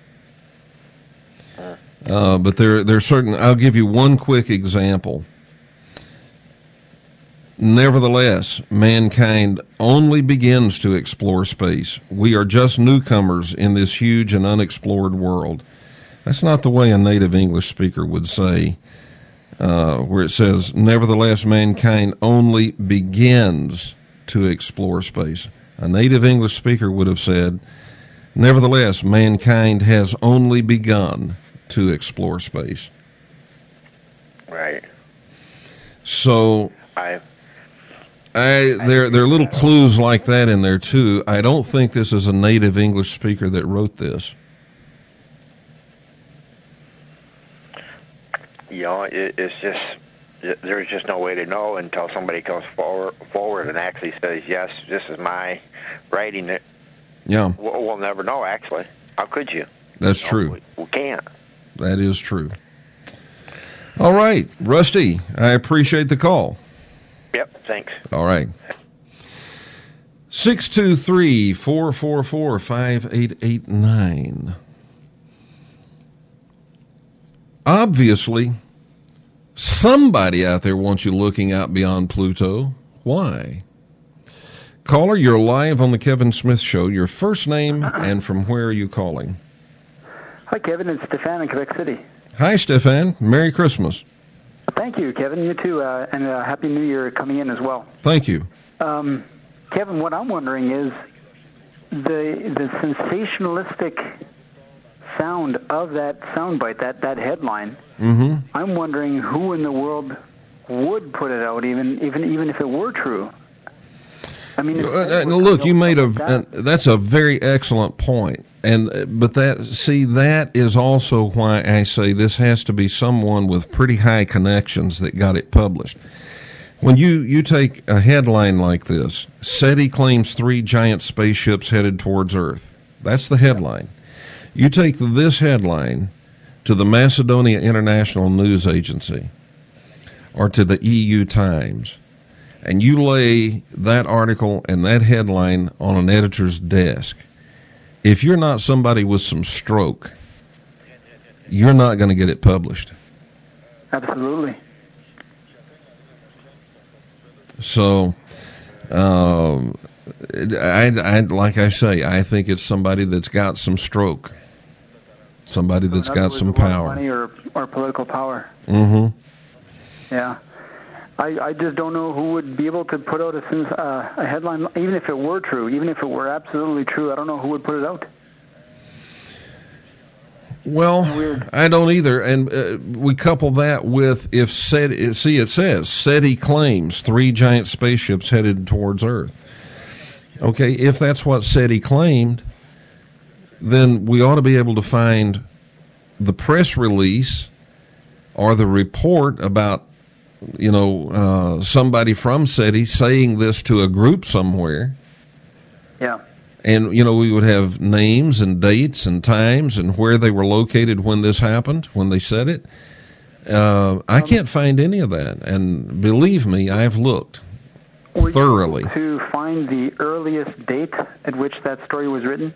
Uh, but there, there are certain. I'll give you one quick example. Nevertheless, mankind only begins to explore space. We are just newcomers in this huge and unexplored world. That's not the way a native English speaker would say, uh, where it says, nevertheless, mankind only begins to explore space. A native English speaker would have said, nevertheless, mankind has only begun to explore space. Right. So I, I there there are little clues like that in there too. I don't think this is a native English speaker that wrote this. You know, it, it's just there's just no way to know until somebody comes forward forward and actually says, yes, this is my writing it. Yeah. We'll, we'll never know, actually. How could you? That's you know, true. We, we can't. That is true. All right, Rusty, I appreciate the call. Yep, thanks. All right. six two three, four four four, five eight eight nine. Obviously, somebody out there wants you looking out beyond Pluto. Why? Caller, you're live on the Kevin Smith Show. Your first name and from where are you calling? Hi, Kevin. It's Stefan in Quebec City. Hi, Stefan. Merry Christmas. Thank you, Kevin. You too, uh, and uh, Happy New Year coming in as well. Thank you. Um, Kevin, what I'm wondering is the the sensationalistic sound of that soundbite, that, that headline. Mm-hmm. I'm wondering who in the world would put it out, even even even if it were true. I mean, uh, uh, look, you made a that. uh, that's a very excellent point, and uh, but that see that is also why I say this has to be someone with pretty high connections that got it published. When you you take a headline like this, SETI claims three giant spaceships headed towards Earth. That's the headline. You take this headline to the Macedonia International News Agency or to the E U Times, and you lay that article and that headline on an editor's desk. If you're not somebody with some stroke, you're not going to get it published. Absolutely. So, um, I, I, like I say, I think it's somebody that's got some stroke, somebody that's so got some power, money or or political power. Mm-hmm. Yeah, I I just don't know who would be able to put out a uh, a headline, even if it were true, even if it were absolutely true. I don't know who would put it out. Well, I don't either, and uh, we couple that with if SETI, see it says SETI claims three giant spaceships headed towards Earth. Okay, if that's what SETI claimed, then we ought to be able to find the press release or the report about, you know, uh, somebody from SETI saying this to a group somewhere. Yeah. And, you know, we would have names and dates and times and where they were located when this happened, when they said it. Uh, I can't find any of that. And believe me, I've looked were thoroughly. You able to find the earliest date at which that story was written?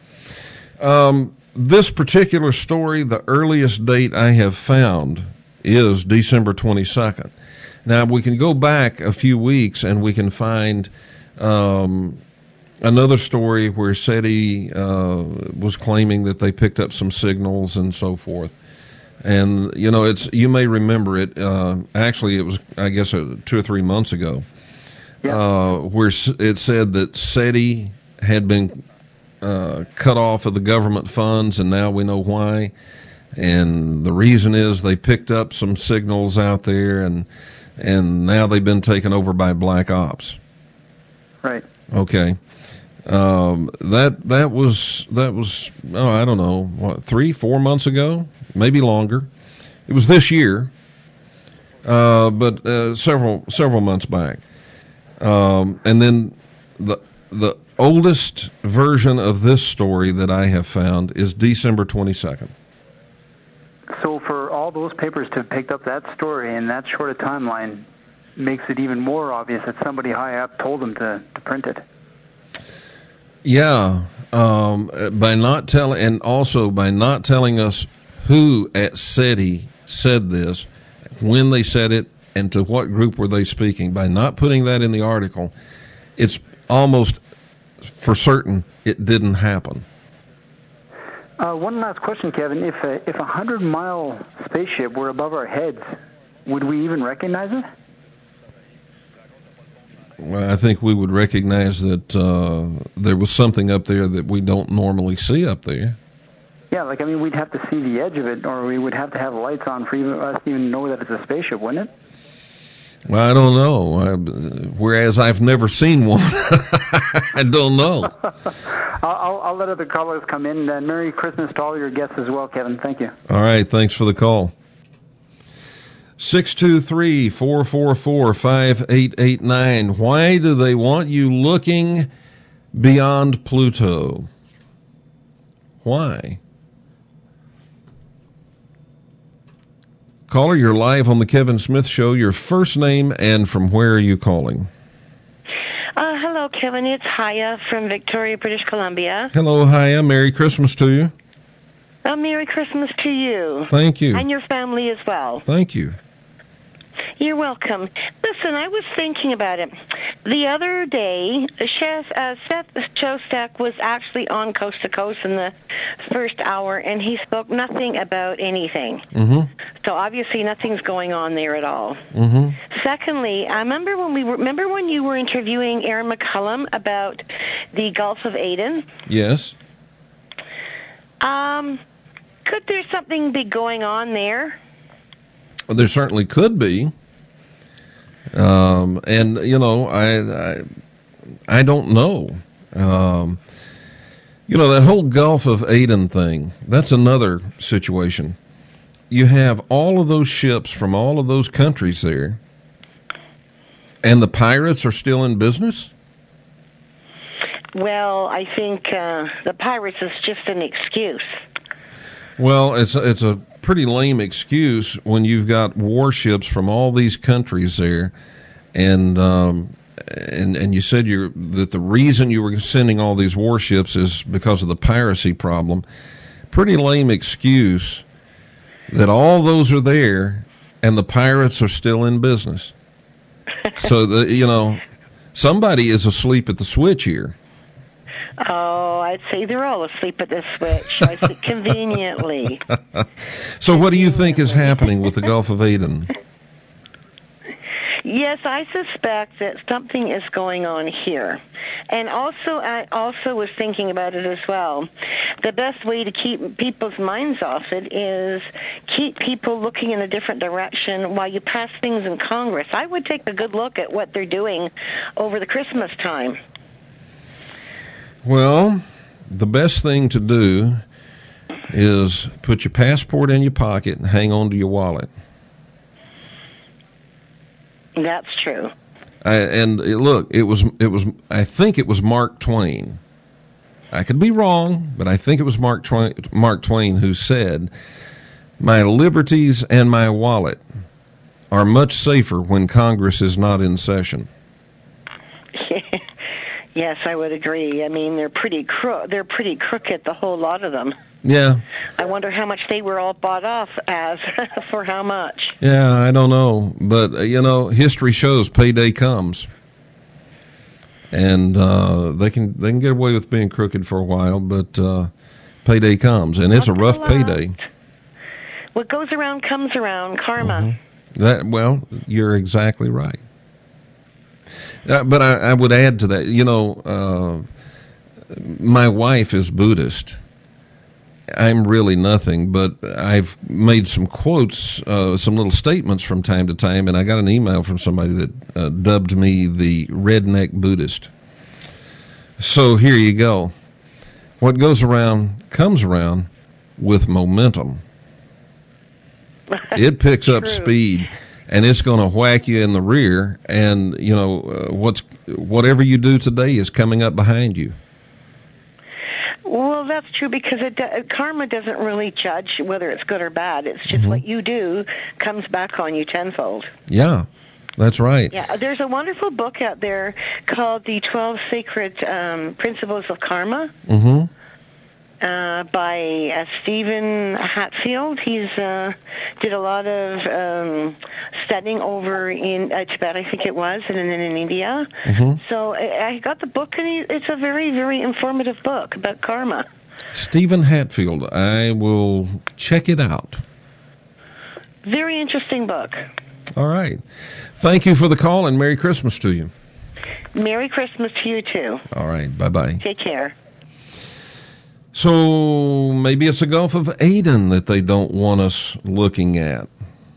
Um, this particular story, the earliest date I have found is December twenty-second. Now, we can go back a few weeks and we can find um, another story where SETI uh, was claiming that they picked up some signals and so forth. And, you know, it's you may remember it. Uh, actually, it was, I guess, uh, two or three months ago, yeah. uh, where it said that SETI had been uh, cut off of the government funds, and now we know why. And the reason is they picked up some signals out there, and and now they've been taken over by black ops. Right. Okay. Um, that that was that was oh I don't know what three four months ago, maybe longer. It was this year, uh, but uh, several several months back. Um, and then the the oldest version of this story that I have found is December twenty-second. So for all those papers to have picked up that story in that short a timeline makes it even more obvious that somebody high up told them to, to print it. Yeah, um, by not telling, and also by not telling us who at SETI said this, when they said it, and to what group were they speaking. By not putting that in the article, it's almost for certain it didn't happen. Uh, one last question, Kevin. If a, if a hundred-mile spaceship were above our heads, would we even recognize it? Well, I think we would recognize that uh, there was something up there that we don't normally see up there. Yeah, like, I mean, we'd have to see the edge of it, or we would have to have lights on for even us to even know that it's a spaceship, wouldn't it? Well, I don't know. I, whereas I've never seen one. I don't know. I'll, I'll let other callers come in. Uh, Merry Christmas to all your guests as well, Kevin. Thank you. All right. Thanks for the call. six two three, four four four, five eight eight nine. Why do they want you looking beyond Pluto? Why? Caller, you're live on the Kevin Smith Show. Your first name and from where are you calling? Uh, hello, Kevin. It's Haya from Victoria, British Columbia. Hello, Haya. Merry Christmas to you. A Merry Christmas to you. Thank you. And your family as well. Thank you. You're welcome. Listen, I was thinking about it. The other day, Chef, uh, Seth Shostak was actually on Coast to Coast in the first hour, and he spoke nothing about anything. Mm-hmm. So obviously nothing's going on there at all. Mm-hmm. Secondly, I remember when we were, remember when you were interviewing Aaron McCullum about the Gulf of Aden? Yes. Um, could there something be going on there? Well, there certainly could be. Um, and, you know, I, I, I don't know. Um, you know, that whole Gulf of Aden thing, that's another situation. You have all of those ships from all of those countries there, and the pirates are still in business? Well, I think uh, the pirates is just an excuse. Well, it's it's a pretty lame excuse when you've got warships from all these countries there, and um, and and you said you're that the reason you were sending all these warships is because of the piracy problem. Pretty lame excuse that all those are there and the pirates are still in business. So the you know somebody is asleep at the switch here. Oh, I'd say they're all asleep at the switch. I think conveniently. So what do you think is happening with the Gulf of Aden? Yes, I suspect that something is going on here. And also, I also was thinking about it as well. The best way to keep people's minds off it is keep people looking in a different direction while you pass things in Congress. I would take a good look at what they're doing over the Christmas time. Well, the best thing to do is put your passport in your pocket and hang on to your wallet. That's true. I, and it, look, it was it was I think it was Mark Twain. I could be wrong, but I think it was Mark Twain, Mark Twain who said, "My liberties and my wallet are much safer when Congress is not in session." Yes, I would agree. I mean, they're pretty cro- they're pretty crooked, the whole lot of them. Yeah. I wonder how much they were all bought off as, for how much. Yeah, I don't know. But, uh, you know, history shows payday comes. And uh, they can they can get away with being crooked for a while, but uh, payday comes. And it's a rough payday. What goes around comes around, karma. Mm-hmm. That Well, you're exactly right. Uh, but I, I would add to that, you know, uh, my wife is Buddhist. I'm really nothing, but I've made some quotes, uh, some little statements from time to time, and I got an email from somebody that uh, dubbed me the redneck Buddhist. So here you go. What goes around comes around with momentum. It picks up speed. And it's going to whack you in the rear, and you know uh, what's whatever you do today is coming up behind you. Well, that's true because it, uh, karma doesn't really judge whether it's good or bad. It's just Mm-hmm. what you do comes back on you tenfold. Yeah, that's right. Yeah, there's a wonderful book out there called The twelve Sacred um, Principles of Karma. Mm-hmm. Uh, by uh, Stephen Hatfield. He's uh, did a lot of um, studying over in uh, Tibet, I think it was, and then in India. Mm-hmm. So I, I got the book, and he, it's a very, very informative book about karma. Stephen Hatfield. I will check it out. Very interesting book. All right. Thank you for the call, and Merry Christmas to you. Merry Christmas to you, too. All right. Bye-bye. Take care. So maybe it's the Gulf of Aden that they don't want us looking at.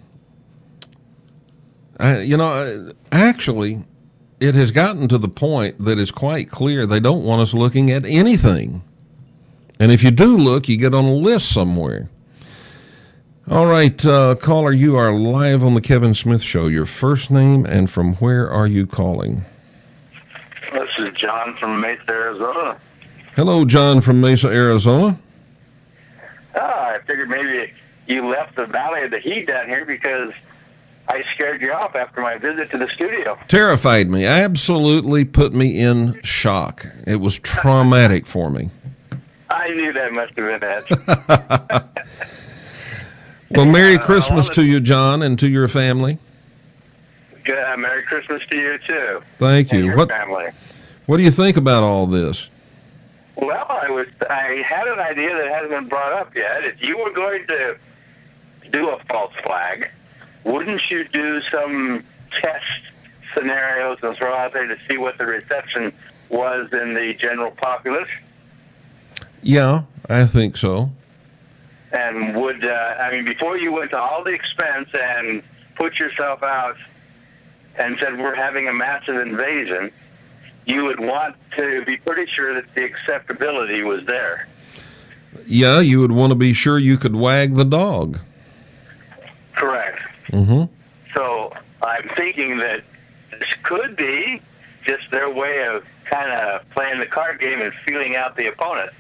I, you know, actually, it has gotten to the point that it's quite clear they don't want us looking at anything. And if you do look, you get on a list somewhere. All right, uh, caller, you are live on the Kevin Smith Show. Your first name and from where are you calling? This is John from Mesa, Arizona. Hello, John from Mesa, Arizona. Oh, I figured maybe you left the Valley of the Heat down here because I scared you off after my visit to the studio. Terrified me. Absolutely put me in shock. It was traumatic for me. I knew that must have been it. Well, Merry Christmas to you, John, and to your family. Good. Uh, Merry Christmas to you, too. Thank you. And your what, family. What do you think about all this? Well, I was I had an idea that hasn't been brought up yet. If you were going to do a false flag, wouldn't you do some test scenarios and throw out there to see what the reception was in the general populace? Yeah, I think so. And would, uh, I mean, before you went to all the expense and put yourself out and said we're having a massive invasion, you would want to be pretty sure that the acceptability was there. Yeah, you would want to be sure you could wag the dog. Correct. Mm-hmm. So I'm thinking that this could be just their way of kind of playing the card game and feeling out the opponent.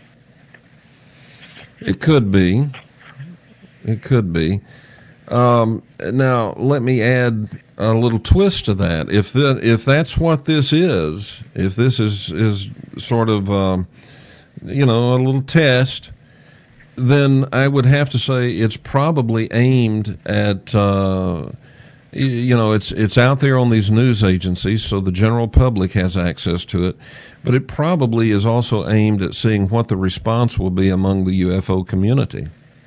It could be. It could be. Um, now, let me add a little twist to that. If the, if that's what this is, if this is is sort of, um, you know, a little test, then I would have to say it's probably aimed at, uh, you know, it's it's out there on these news agencies, so the general public has access to it. But it probably is also aimed at seeing what the response will be among the U F O community.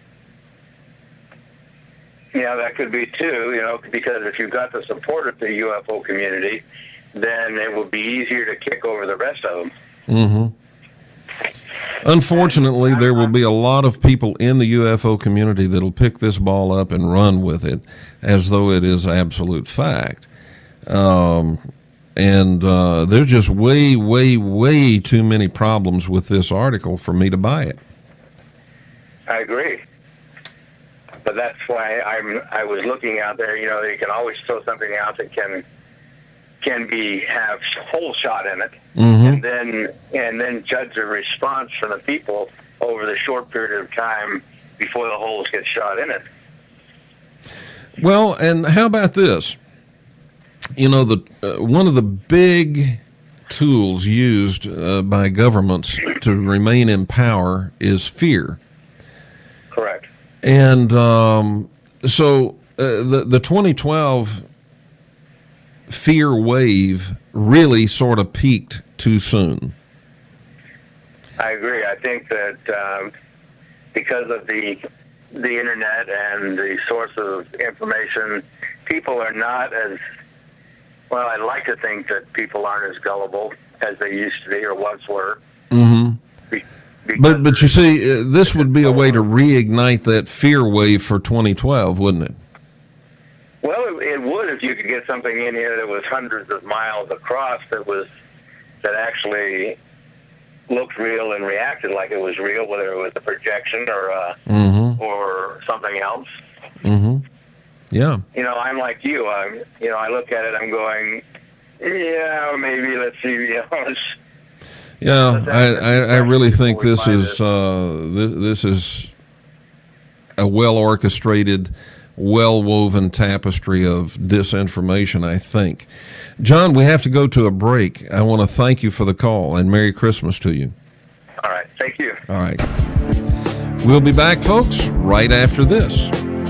Yeah, that could be too, you know, because if you've got the support of the U F O community, then it will be easier to kick over the rest of them. Mm-hmm. Unfortunately, there will be a lot of people in the U F O community that'll pick this ball up and run with it as though it is absolute fact. Um, and uh, there's just way, way, way too many problems with this article for me to buy it. I agree. But that's why I'm. I was looking out there. You know, you can always throw something out that can can be have whole shot in it, mm-hmm. and then and then judge the response from the people over the short period of time before the holes get shot in it. Well, and how about this? You know, the uh, one of the big tools used uh, by governments to remain in power is fear. Correct. And um, so uh, the the twenty twelve fear wave really sort of peaked too soon. I agree. I think that um, because of the the internet and the source of information, people are not as well. I'd like to think that people aren't as gullible as they used to be or once were. Mm-hmm. Be- But but you see, uh, this would be a way to reignite that fear wave for twenty twelve, wouldn't it? Well, it, it would if you could get something in here that was hundreds of miles across that was that actually looked real and reacted like it was real, whether it was a projection or a, mm-hmm. or something else. Mm-hmm. Yeah. You know, I'm like you. I'm you know, I look at it. I'm going, yeah, maybe. Let's see. You know, it's, Yeah, I, I, I really think this is uh, this, this is a well-orchestrated, well-woven tapestry of disinformation, I think. John, we have to go to a break. I want to thank you for the call, and Merry Christmas to you. All right, thank you. All right. We'll be back, folks, right after this.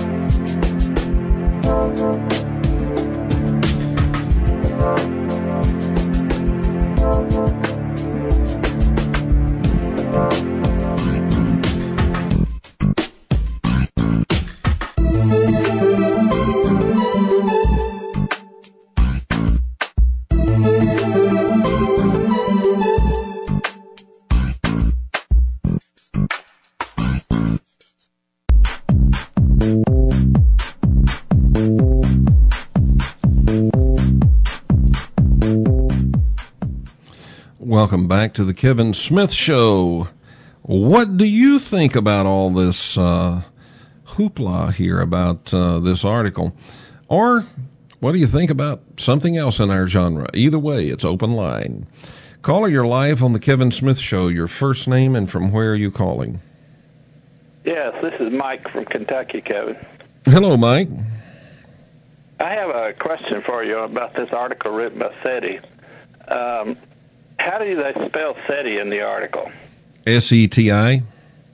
Welcome back to the Kevin Smith Show. What do you think about all this uh, hoopla here about uh, this article? Or what do you think about something else in our genre? Either way, it's open line. Caller, you're live on the Kevin Smith Show. Your first name and from where are you calling? Yes, this is Mike from Kentucky, Kevin. Hello, Mike. I have a question for you about this article written by SETI. Um, how do they spell SETI in the article? S E T I.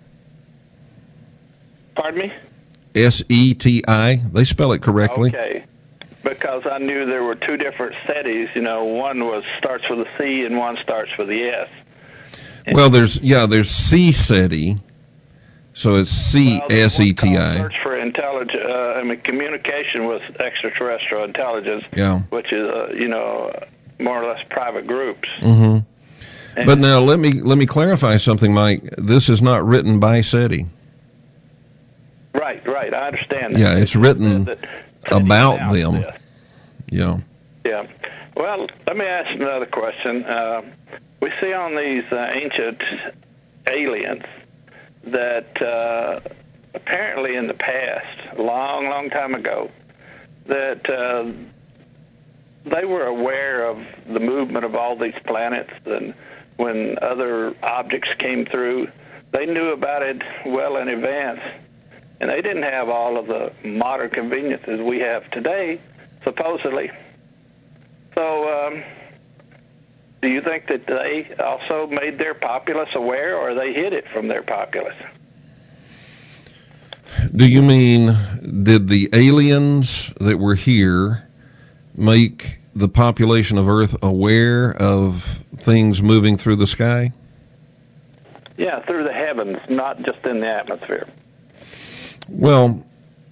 Pardon me? S E T I. They spell it correctly. Okay. Because I knew there were two different SETIs. You know, one was starts with a C and one starts with a S. And well, there's yeah, there's C SETI, so it's C S E T I. Search for intelligence. Uh, I mean, communication with extraterrestrial intelligence. Yeah. Which is, uh, you know, more or less private groups. Mm-hmm. But now let me let me clarify something, Mike. This is not written by SETI. Right, right. I understand that. Yeah, it's written that about them. This. Yeah. Yeah. Well, let me ask another question. Uh, we see on these uh, ancient aliens that uh, apparently in the past, a long, long time ago, that uh, they were aware of the movement of all these planets, and when other objects came through, they knew about it well in advance. And they didn't have all of the modern conveniences we have today, supposedly. So, um, do you think that they also made their populace aware, or they hid it from their populace? Do you mean, did the aliens that were here make the population of Earth aware of things moving through the sky? Yeah, through the heavens, not just in the atmosphere. Well,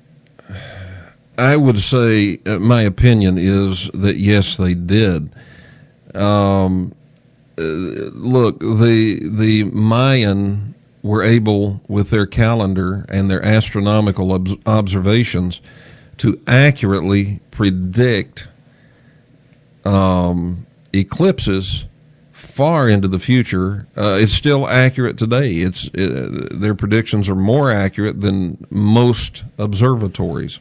I would say uh, my opinion is that yes, they did. Um, uh, look, the the Mayan were able, with their calendar and their astronomical ob- observations, to accurately predict um, eclipses far into the future. Uh, it's still accurate today. It's uh, their predictions are more accurate than most observatories.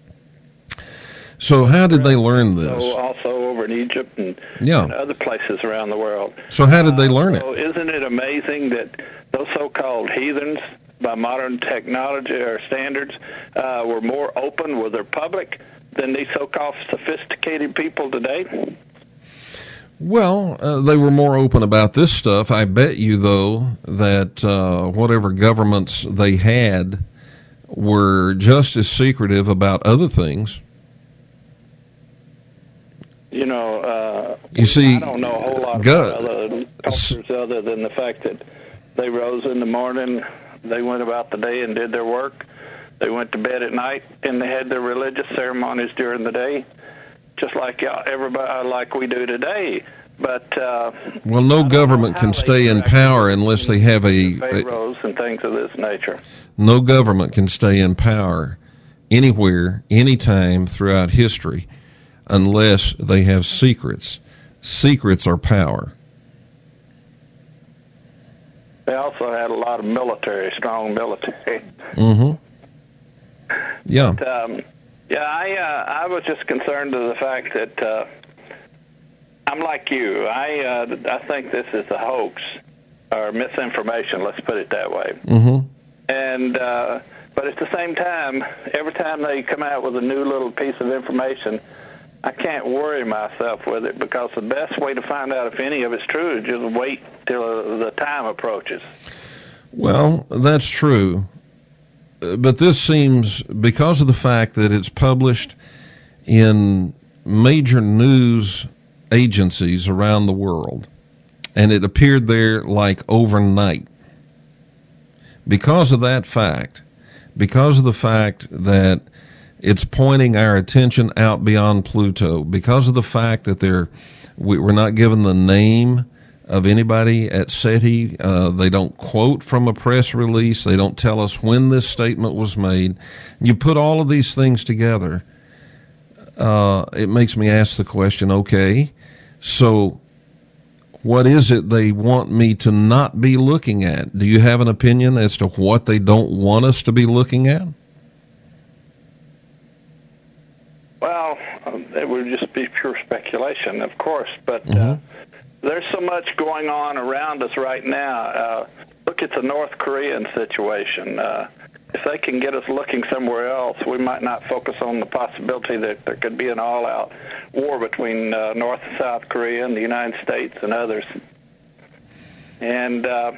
So how did they learn this? So also over in Egypt and, yeah. and other places around the world. So how did they learn uh, so it? Isn't it amazing that those so-called heathens, by modern technology or standards, uh, were more open with their public than these so-called sophisticated people today? Well, uh, they were more open about this stuff. I bet you, though, that uh, whatever governments they had were just as secretive about other things. You know, uh, you see, I don't know a whole lot go, about other cultures other than the fact that they rose in the morning, they went about the day and did their work. They went to bed at night, and they had their religious ceremonies during the day, just like everybody, like we do today. But uh, well, no government can stay in power unless they have a pharaohs and things of this nature. No government can stay in power anywhere, anytime throughout history, unless they have secrets. Secrets are power. They also had a lot of military, strong military. Mm-hmm. Yeah. But, um, yeah, I uh, I was just concerned to the fact that uh, I'm like you. I uh, I think this is a hoax or misinformation. Let's put it that way. Mm-hmm. And uh, but at the same time, every time they come out with a new little piece of information, I can't worry myself with it, because the best way to find out if any of it's true is just wait till the time approaches. Well, that's true. But this seems, because of the fact that it's published in major news agencies around the world, and it appeared there like overnight. Because of that fact, because of the fact that it's pointing our attention out beyond Pluto, because of the fact that they're, we, we're not given the name of anybody at SETI, uh, they don't quote from a press release, they don't tell us when this statement was made. You put all of these things together, uh, it makes me ask the question, okay, so what is it they want me to not be looking at? Do you have an opinion as to what they don't want us to be looking at? Well, it would just be pure speculation, of course, but mm-hmm. uh, there's so much going on around us right now. Uh, look at the North Korean situation. Uh, if they can get us looking somewhere else, we might not focus on the possibility that there could be an all-out war between uh, North and South Korea and the United States and others. And, uh,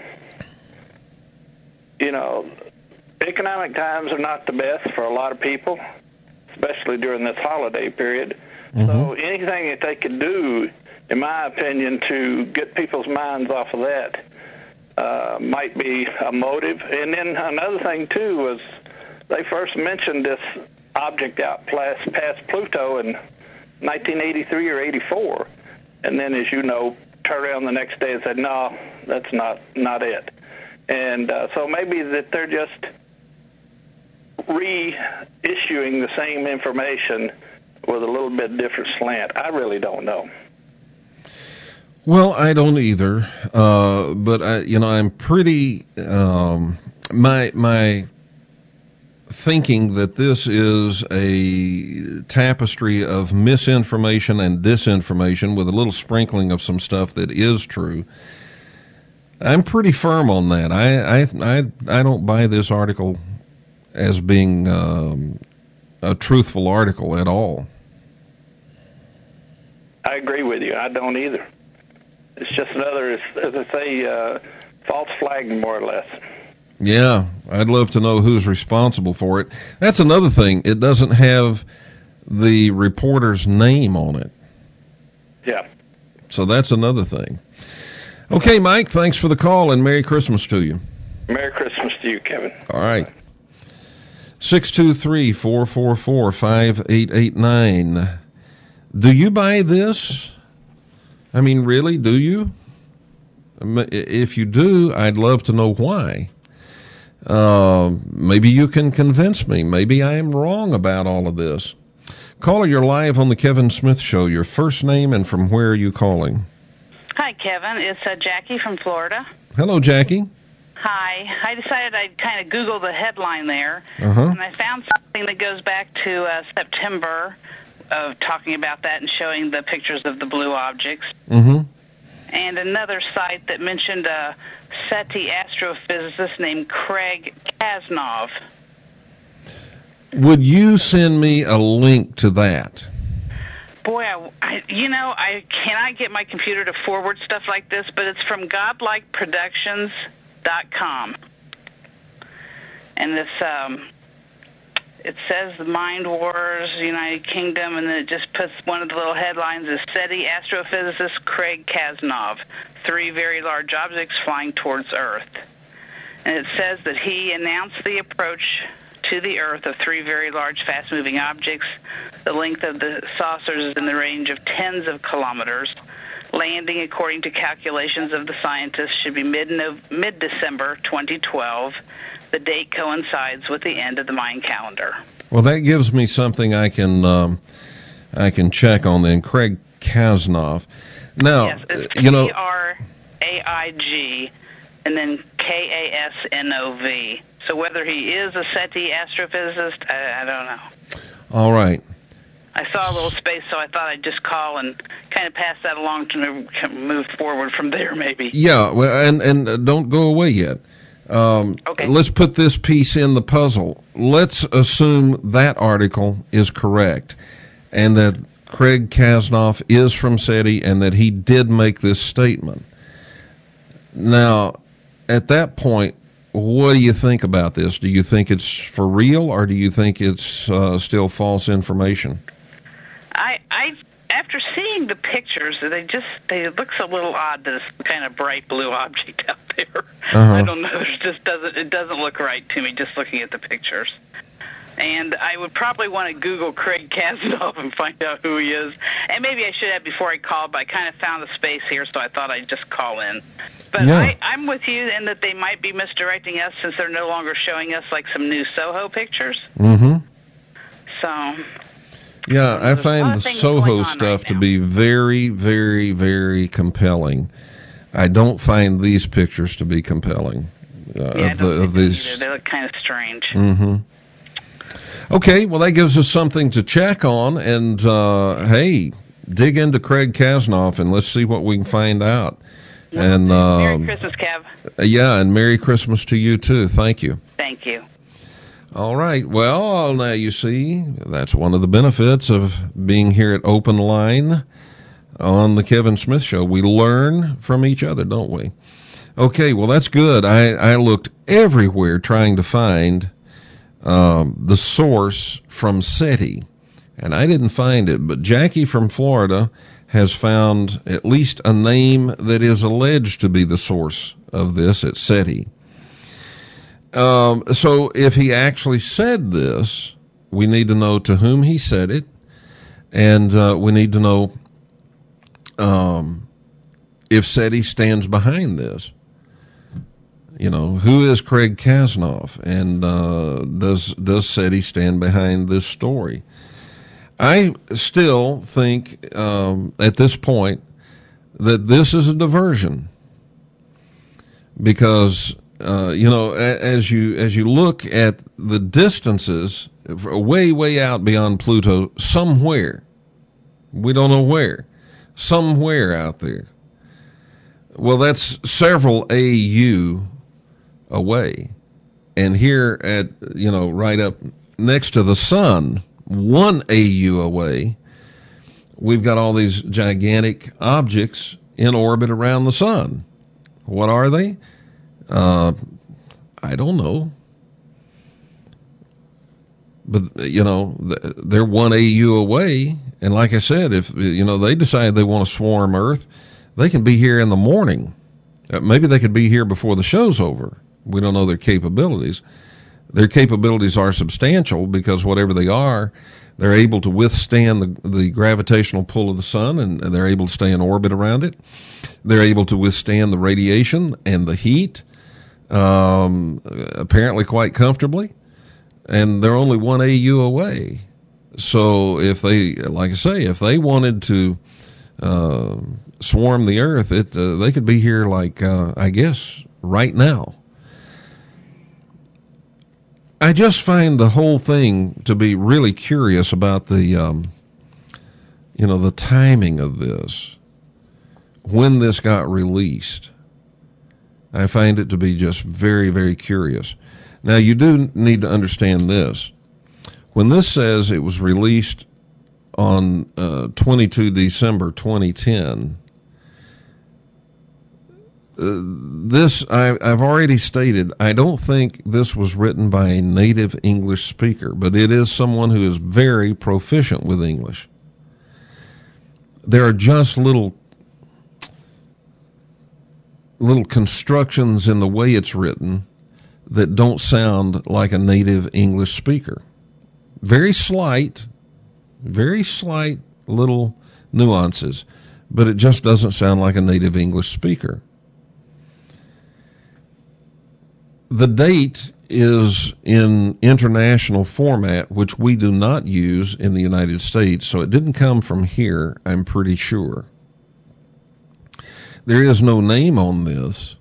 you know, economic times are not the best for a lot of people, especially during this holiday period. Mm-hmm. So anything that they could do, in my opinion, to get people's minds off of that uh, might be a motive. And then another thing, too, was they first mentioned this object out past, past Pluto in nineteen eighty-three or eighty-four. And then, as you know, turned around the next day and said, no, that's not, not it. And uh, so maybe that they're just reissuing the same information with a little bit different slant. I really don't know. Well, I don't either. Uh, but I, you know, I'm pretty um, my my thinking that this is a tapestry of misinformation and disinformation with a little sprinkling of some stuff that is true. I'm pretty firm on that. I I I, I don't buy this article as being um, a truthful article at all. I agree with you. I don't either. It's just another, as I say, uh, false flag, more or less. Yeah, I'd love to know who's responsible for it. That's another thing. It doesn't have the reporter's name on it. Yeah. So that's another thing. Okay, Mike, thanks for the call, and Merry Christmas to you. Merry Christmas to you, Kevin. All right. six two three, four four four, five eight eight nine. Do you buy this? I mean, really, do you? If you do, I'd love to know why. Uh, maybe you can convince me. Maybe I am wrong about all of this. Caller, you're live on the Kevin Smith Show. Your first name and from where are you calling? Hi, Kevin. It's uh, Jackie from Florida. Hello, Jackie. Hi. I decided I'd kind of Google the headline there, uh-huh. and I found something that goes back to uh, September of talking about that and showing the pictures of the blue objects. Mm-hmm. And another site that mentioned a SETI astrophysicist named Craig Kasnov. Would you send me a link to that? Boy, I, I, you know, I cannot get my computer to forward stuff like this, but it's from godlike productions dot com. And this, um, it says the Mind Wars, United Kingdom, and then it just puts one of the little headlines is SETI astrophysicist Craig Kasnov, three very large objects flying towards Earth. And it says that he announced the approach to the Earth of three very large, fast-moving objects. The length of the saucers is in the range of tens of kilometers. Landing, according to calculations of the scientists, should be mid mid-December twenty twelve. The date coincides with the end of the Mayan calendar. Well, that gives me something I can um, I can check on then. Craig Kasnov. Now, yes, it's you know, K R A I G and then K A S N O V. So whether he is a SETI astrophysicist, I, I don't know. All right. I saw a little space, so I thought I'd just call and kind of pass that along to move, move forward from there, maybe. Yeah, well, and and uh, don't go away yet. Um, okay. Let's put this piece in the puzzle. Let's assume that article is correct, and that Craig Kasnov is from SETI, and that he did make this statement. Now, at that point, what do you think about this? Do you think it's for real, or do you think it's uh, still false information? I, I, after seeing the pictures, they just they it looks a little odd. This kind of bright blue object out there. Uh-huh. I don't know. It just doesn't. It doesn't look right to me just looking at the pictures. And I would probably want to Google Craig Kasnov and find out who he is. And maybe I should have before I called, but I kind of found a space here, so I thought I'd just call in. But yeah. I, I'm with you in that they might be misdirecting us since they're no longer showing us like some new Soho pictures. Mm-hmm. So. Yeah, I find the Soho stuff to be very, very, very compelling. I don't find these pictures to be compelling. Uh, yeah, of I don't the, think of these. either. They look kind of strange. Mm-hmm. Okay, well, that gives us something to check on, and uh, hey, dig into Craig Kasnov and let's see what we can find out. Well, and Merry um, Christmas, Kev. Yeah, and Merry Christmas to you too. Thank you. Thank you. All right. Well, now you see, that's one of the benefits of being here at Open Line on the Kevin Smith Show. We learn from each other, don't we? Okay, well, that's good. I, I looked everywhere trying to find um, the source from SETI, and I didn't find it. But Jackie from Florida has found at least a name that is alleged to be the source of this at SETI. Um, so if he actually said this, we need to know to whom he said it, and uh, we need to know um, if SETI stands behind this. You know, who is Craig Kasnoff, and uh, does does SETI stand behind this story? I still think um, at this point that this is a diversion, because Uh, you know, as you as you look at the distances, way, way out beyond Pluto, somewhere, we don't know where, somewhere out there. Well, that's several A U away. And here at, you know, right up next to the sun, one A U away, we've got all these gigantic objects in orbit around the sun. What are they? Uh, I don't know. But, you know, they're one A U away. And like I said, if, you know, they decide they want to swarm Earth, they can be here in the morning. Uh, maybe they could be here before the show's over. We don't know their capabilities. Their capabilities are substantial because whatever they are, they're able to withstand the, the gravitational pull of the sun, and, and they're able to stay in orbit around it. They're able to withstand the radiation and the heat, um, apparently quite comfortably. And they're only one A U away. So if they, like I say, if they wanted to uh, swarm the Earth, it uh, they could be here like, uh, I guess, right now. I just find the whole thing to be really curious about the, um, you know, the timing of this, when this got released. I find it to be just very, very curious. Now, you do need to understand this. When this says it was released on uh, twenty-second of December twenty ten, uh, this, I, I've already stated, I don't think this was written by a native English speaker, but it is someone who is very proficient with English. There are just little little constructions in the way it's written that don't sound like a native English speaker. Very slight, very slight little nuances, but it just doesn't sound like a native English speaker. The date is in international format, which we do not use in the United States, so it didn't come from here, I'm pretty sure. There is no name on this.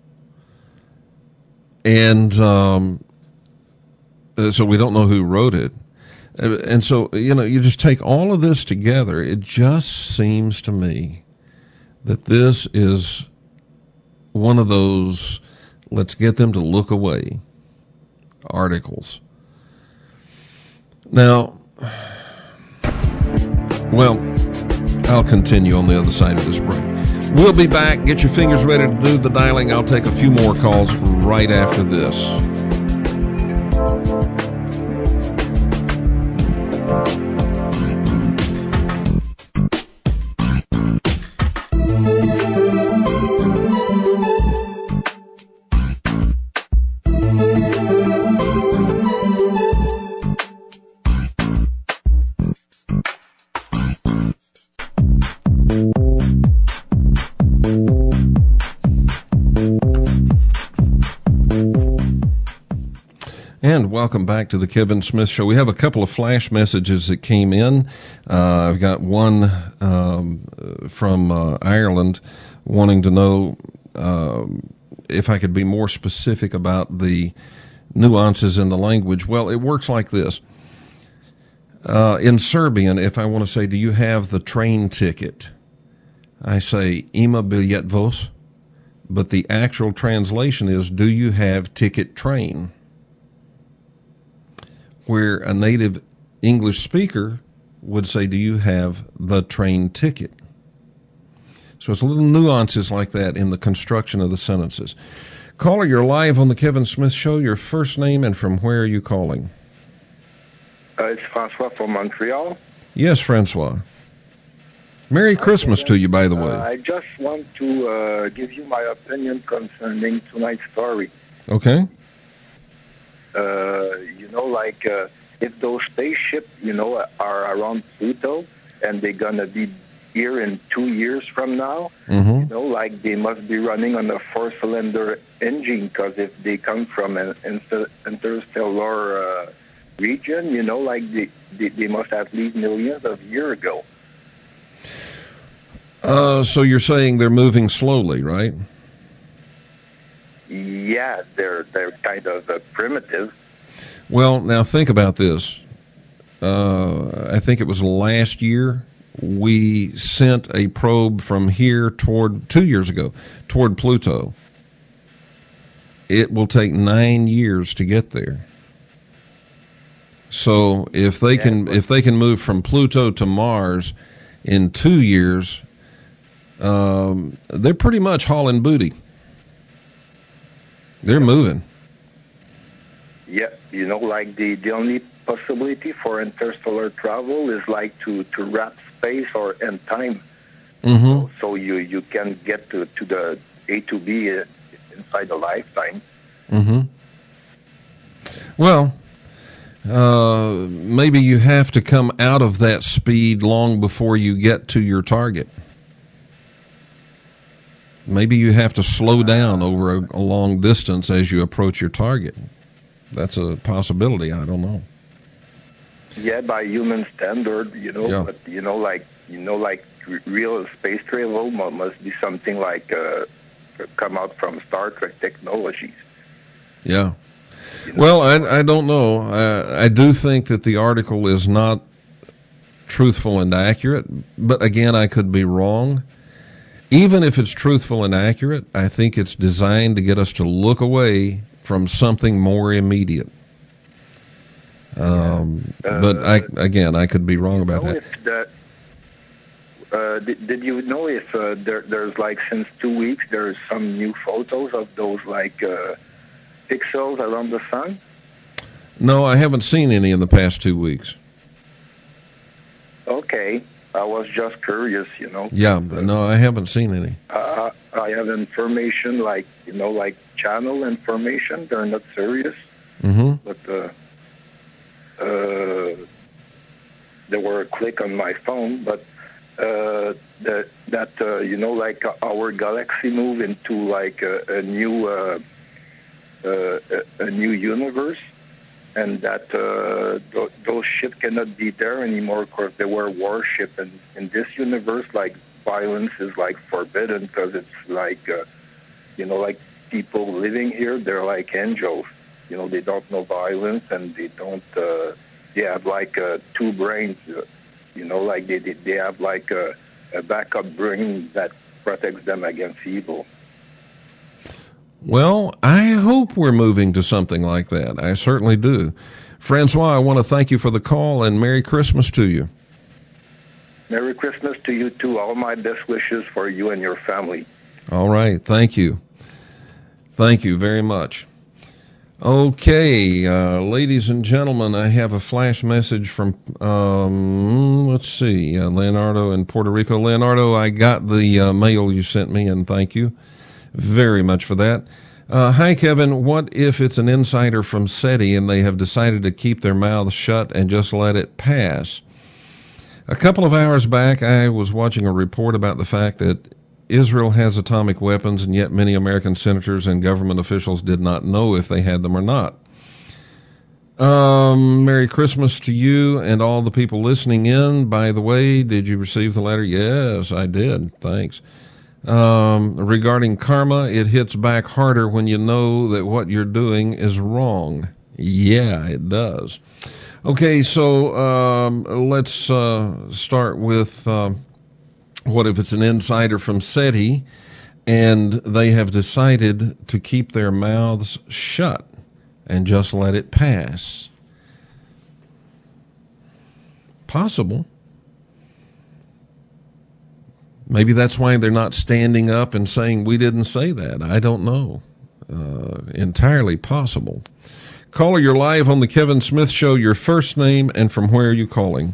And um, so we don't know who wrote it. And so, you know, you just take all of this together. It just seems to me that this is one of those let's get them to look away articles. Now, well, I'll continue on the other side of this break. We'll be back. Get your fingers ready to do the dialing. I'll take a few more calls right after this. Welcome back to the Kevin Smith Show. We have a couple of flash messages that came in. Uh, I've got one um, from uh, Ireland wanting to know uh, if I could be more specific about the nuances in the language. Well, it works like this. Uh, in Serbian, if I want to say, do you have the train ticket? I say, ima bilet voz, but the actual translation is, do you have ticket train? where a native English speaker would say, do you have the train ticket? So it's little nuances like that in the construction of the sentences. Caller, you're live on the Kevin Smith Show. Your first name and from where are you calling? Uh, it's Francois from Montreal. Yes, Francois. Merry Christmas to you, by the way. Uh, I just want to uh, give you my opinion concerning tonight's story. Okay. Uh, you know, like uh, if those spaceships, you know, are around Pluto and they're going to be here in two years from now, mm-hmm. you know, like they must be running on a four-cylinder engine, because if they come from an inter- interstellar uh, region, you know, like they, they, they must at least millions of years ago. Uh, so you're saying they're moving slowly, right? Yeah, they're they're kind of uh, primitive. Well, now think about this. Uh, I think it was last year we sent a probe from here toward, two years ago, toward Pluto. It will take nine years to get there. So if they yeah, can if they can move from Pluto to Mars in two years, um, they're pretty much hauling booty. They're moving. Yeah, you know, like the, the only possibility for interstellar travel is like to, to wrap space or in time. Mm-hmm. So, so you, you can get to, to the A to B uh, inside a lifetime. Mm-hmm. Well, uh, maybe you have to come out of that speed long before you get to your target. Maybe you have to slow down over a, a long distance as you approach your target. That's a possibility. I don't know. Yeah, by human standard, you know, yeah. but you know, like you know, like r- real space travel must be something like uh, come out from Star Trek technologies. Yeah. You know? Well, I, I don't know. I, I do think that the article is not truthful and accurate, but again, I could be wrong. Even if it's truthful and accurate, I think it's designed to get us to look away from something more immediate. Um, yeah. uh, but I, again, I could be wrong about that. If that uh, did, did you know if uh, there, there's like since two weeks there's some new photos of those like uh, pixels around the sun? No, I haven't seen any in the past two weeks. Okay. I was just curious, you know. Yeah, no, I haven't seen any. Uh, I have information like, you know, like channel information. They're not serious. Mm-hmm. But uh, uh, they were a click on my phone. But uh, that, that uh, you know, like our galaxy move into like a, a new uh, uh, a new universe. And that uh, th- those ships cannot be there anymore because they were warships. And in this universe, like, violence is, like, forbidden because it's like, uh, you know, like, people living here, they're like angels. You know, they don't know violence and they don't, uh, they have, like, uh, two brains. Uh, you know, like, they they have, like, a, a backup brain that protects them against evil. Well, I hope we're moving to something like that. I certainly do. Francois, I want to thank you for the call and Merry Christmas to you. Merry Christmas to you, too. All my best wishes for you and your family. All right. Thank you. Thank you very much. Okay, uh, ladies and gentlemen, I have a flash message from, um, let's see, uh, Leonardo in Puerto Rico. Leonardo, I got the uh, mail you sent me, and thank you very much for that. Uh, hi, Kevin. What if it's an insider from SETI and they have decided to keep their mouths shut and just let it pass? A couple of hours back, I was watching a report about the fact that Israel has atomic weapons, and yet many American senators and government officials did not know if they had them or not. Um, Merry Christmas to you and all the people listening in. By the way, did you receive the letter? Yes, I did. Thanks. Um, regarding karma, it hits back harder when you know that what you're doing is wrong. Yeah, it does. Okay, so um, let's uh, start with... Uh, What if it's an insider from SETI and they have decided to keep their mouths shut and just let it pass? Possible. Maybe that's why they're not standing up and saying, we didn't say that. I don't know. Uh, entirely possible. Caller, you're live on the Kevin Smith Show. Your first name and from where are you calling?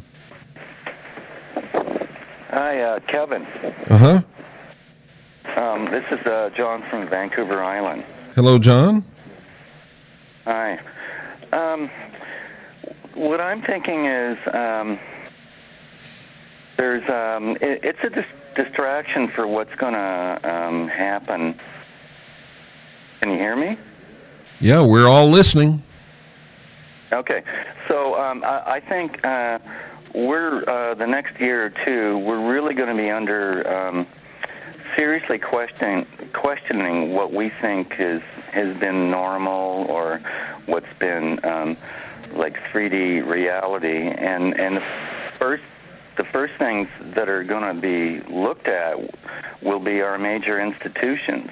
Hi, uh, Kevin. Uh-huh. Um, this is uh, John from Vancouver Island. Hello, John. Hi. Um, what I'm thinking is um, there's um, it, it's a dis- distraction for what's going to um, happen. Can you hear me? Yeah, we're all listening. Okay. So um, I, I think uh, we're uh, the next year or two, we're really going to be under um, seriously questioning questioning what we think is has been normal or what's been um, like three D reality, and and the first the first things that are going to be looked at will be our major institutions.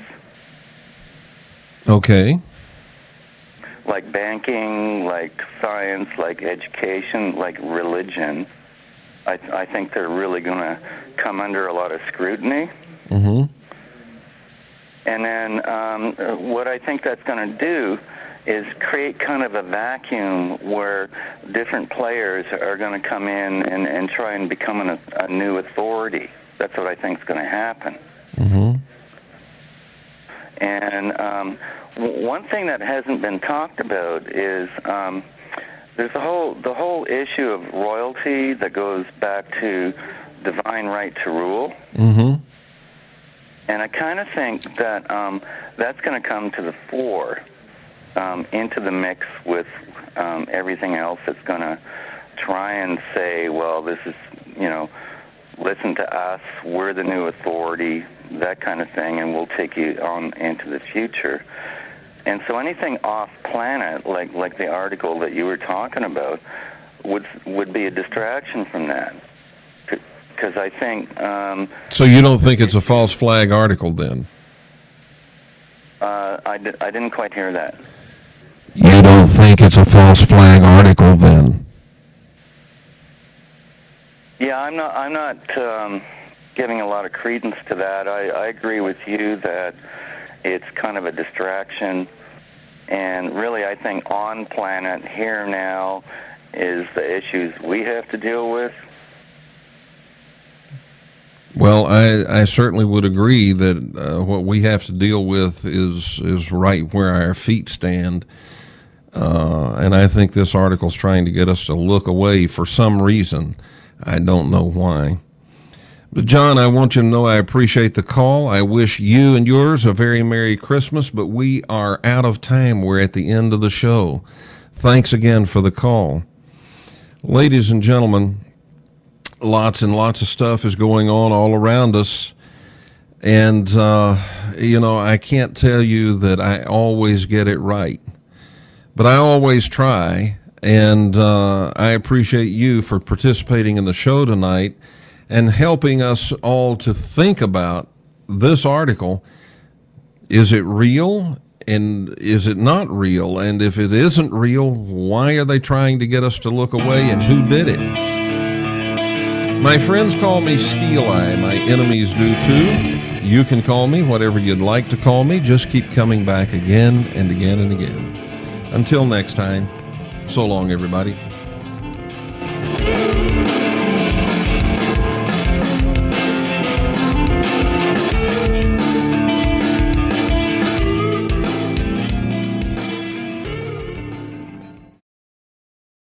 Okay. Like banking, like science, like education, like religion. I, I think they're really going to come under a lot of scrutiny. Mm-hmm. And then um, what I think that's going to do is create kind of a vacuum where different players are going to come in and, and try and become an, a new authority. That's what I think is going to happen. Mm-hmm. And um, w- one thing that hasn't been talked about is um, there's the whole the whole issue of royalty that goes back to divine right to rule. Mm-hmm. And I kind of think that um, that's going to come to the fore, um, into the mix with um, everything else that's going to try and say, well, this is, you know, listen to us, we're the new authority, that kind of thing, and we'll take you on into the future. And so anything off-planet, like like the article that you were talking about, would would be a distraction from that. Because I think... Um, so you don't think it's a false flag article then? Uh, I, di- I didn't quite hear that. You don't think it's a false flag article then? Yeah, I'm not. I'm not um, giving a lot of credence to that. I, I agree with you that it's kind of a distraction, and really, I think on planet here now is the issues we have to deal with. Well, I, I certainly would agree that uh, what we have to deal with is is right where our feet stand. Uh, and I think this article is trying to get us to look away for some reason. I don't know why. But, John, I want you to know I appreciate the call. I wish you and yours a very Merry Christmas, but we are out of time. We're at the end of the show. Thanks again for the call. Ladies and gentlemen, lots and lots of stuff is going on all around us. And, uh, you know, I can't tell you that I always get it right. But I always try, and uh, I appreciate you for participating in the show tonight and helping us all to think about this article. Is it real, and is it not real? And if it isn't real, why are they trying to get us to look away, and who did it? My friends call me Steel Eye. My enemies do too. You can call me whatever you'd like to call me. Just keep coming back again and again and again. Until next time, so long, everybody.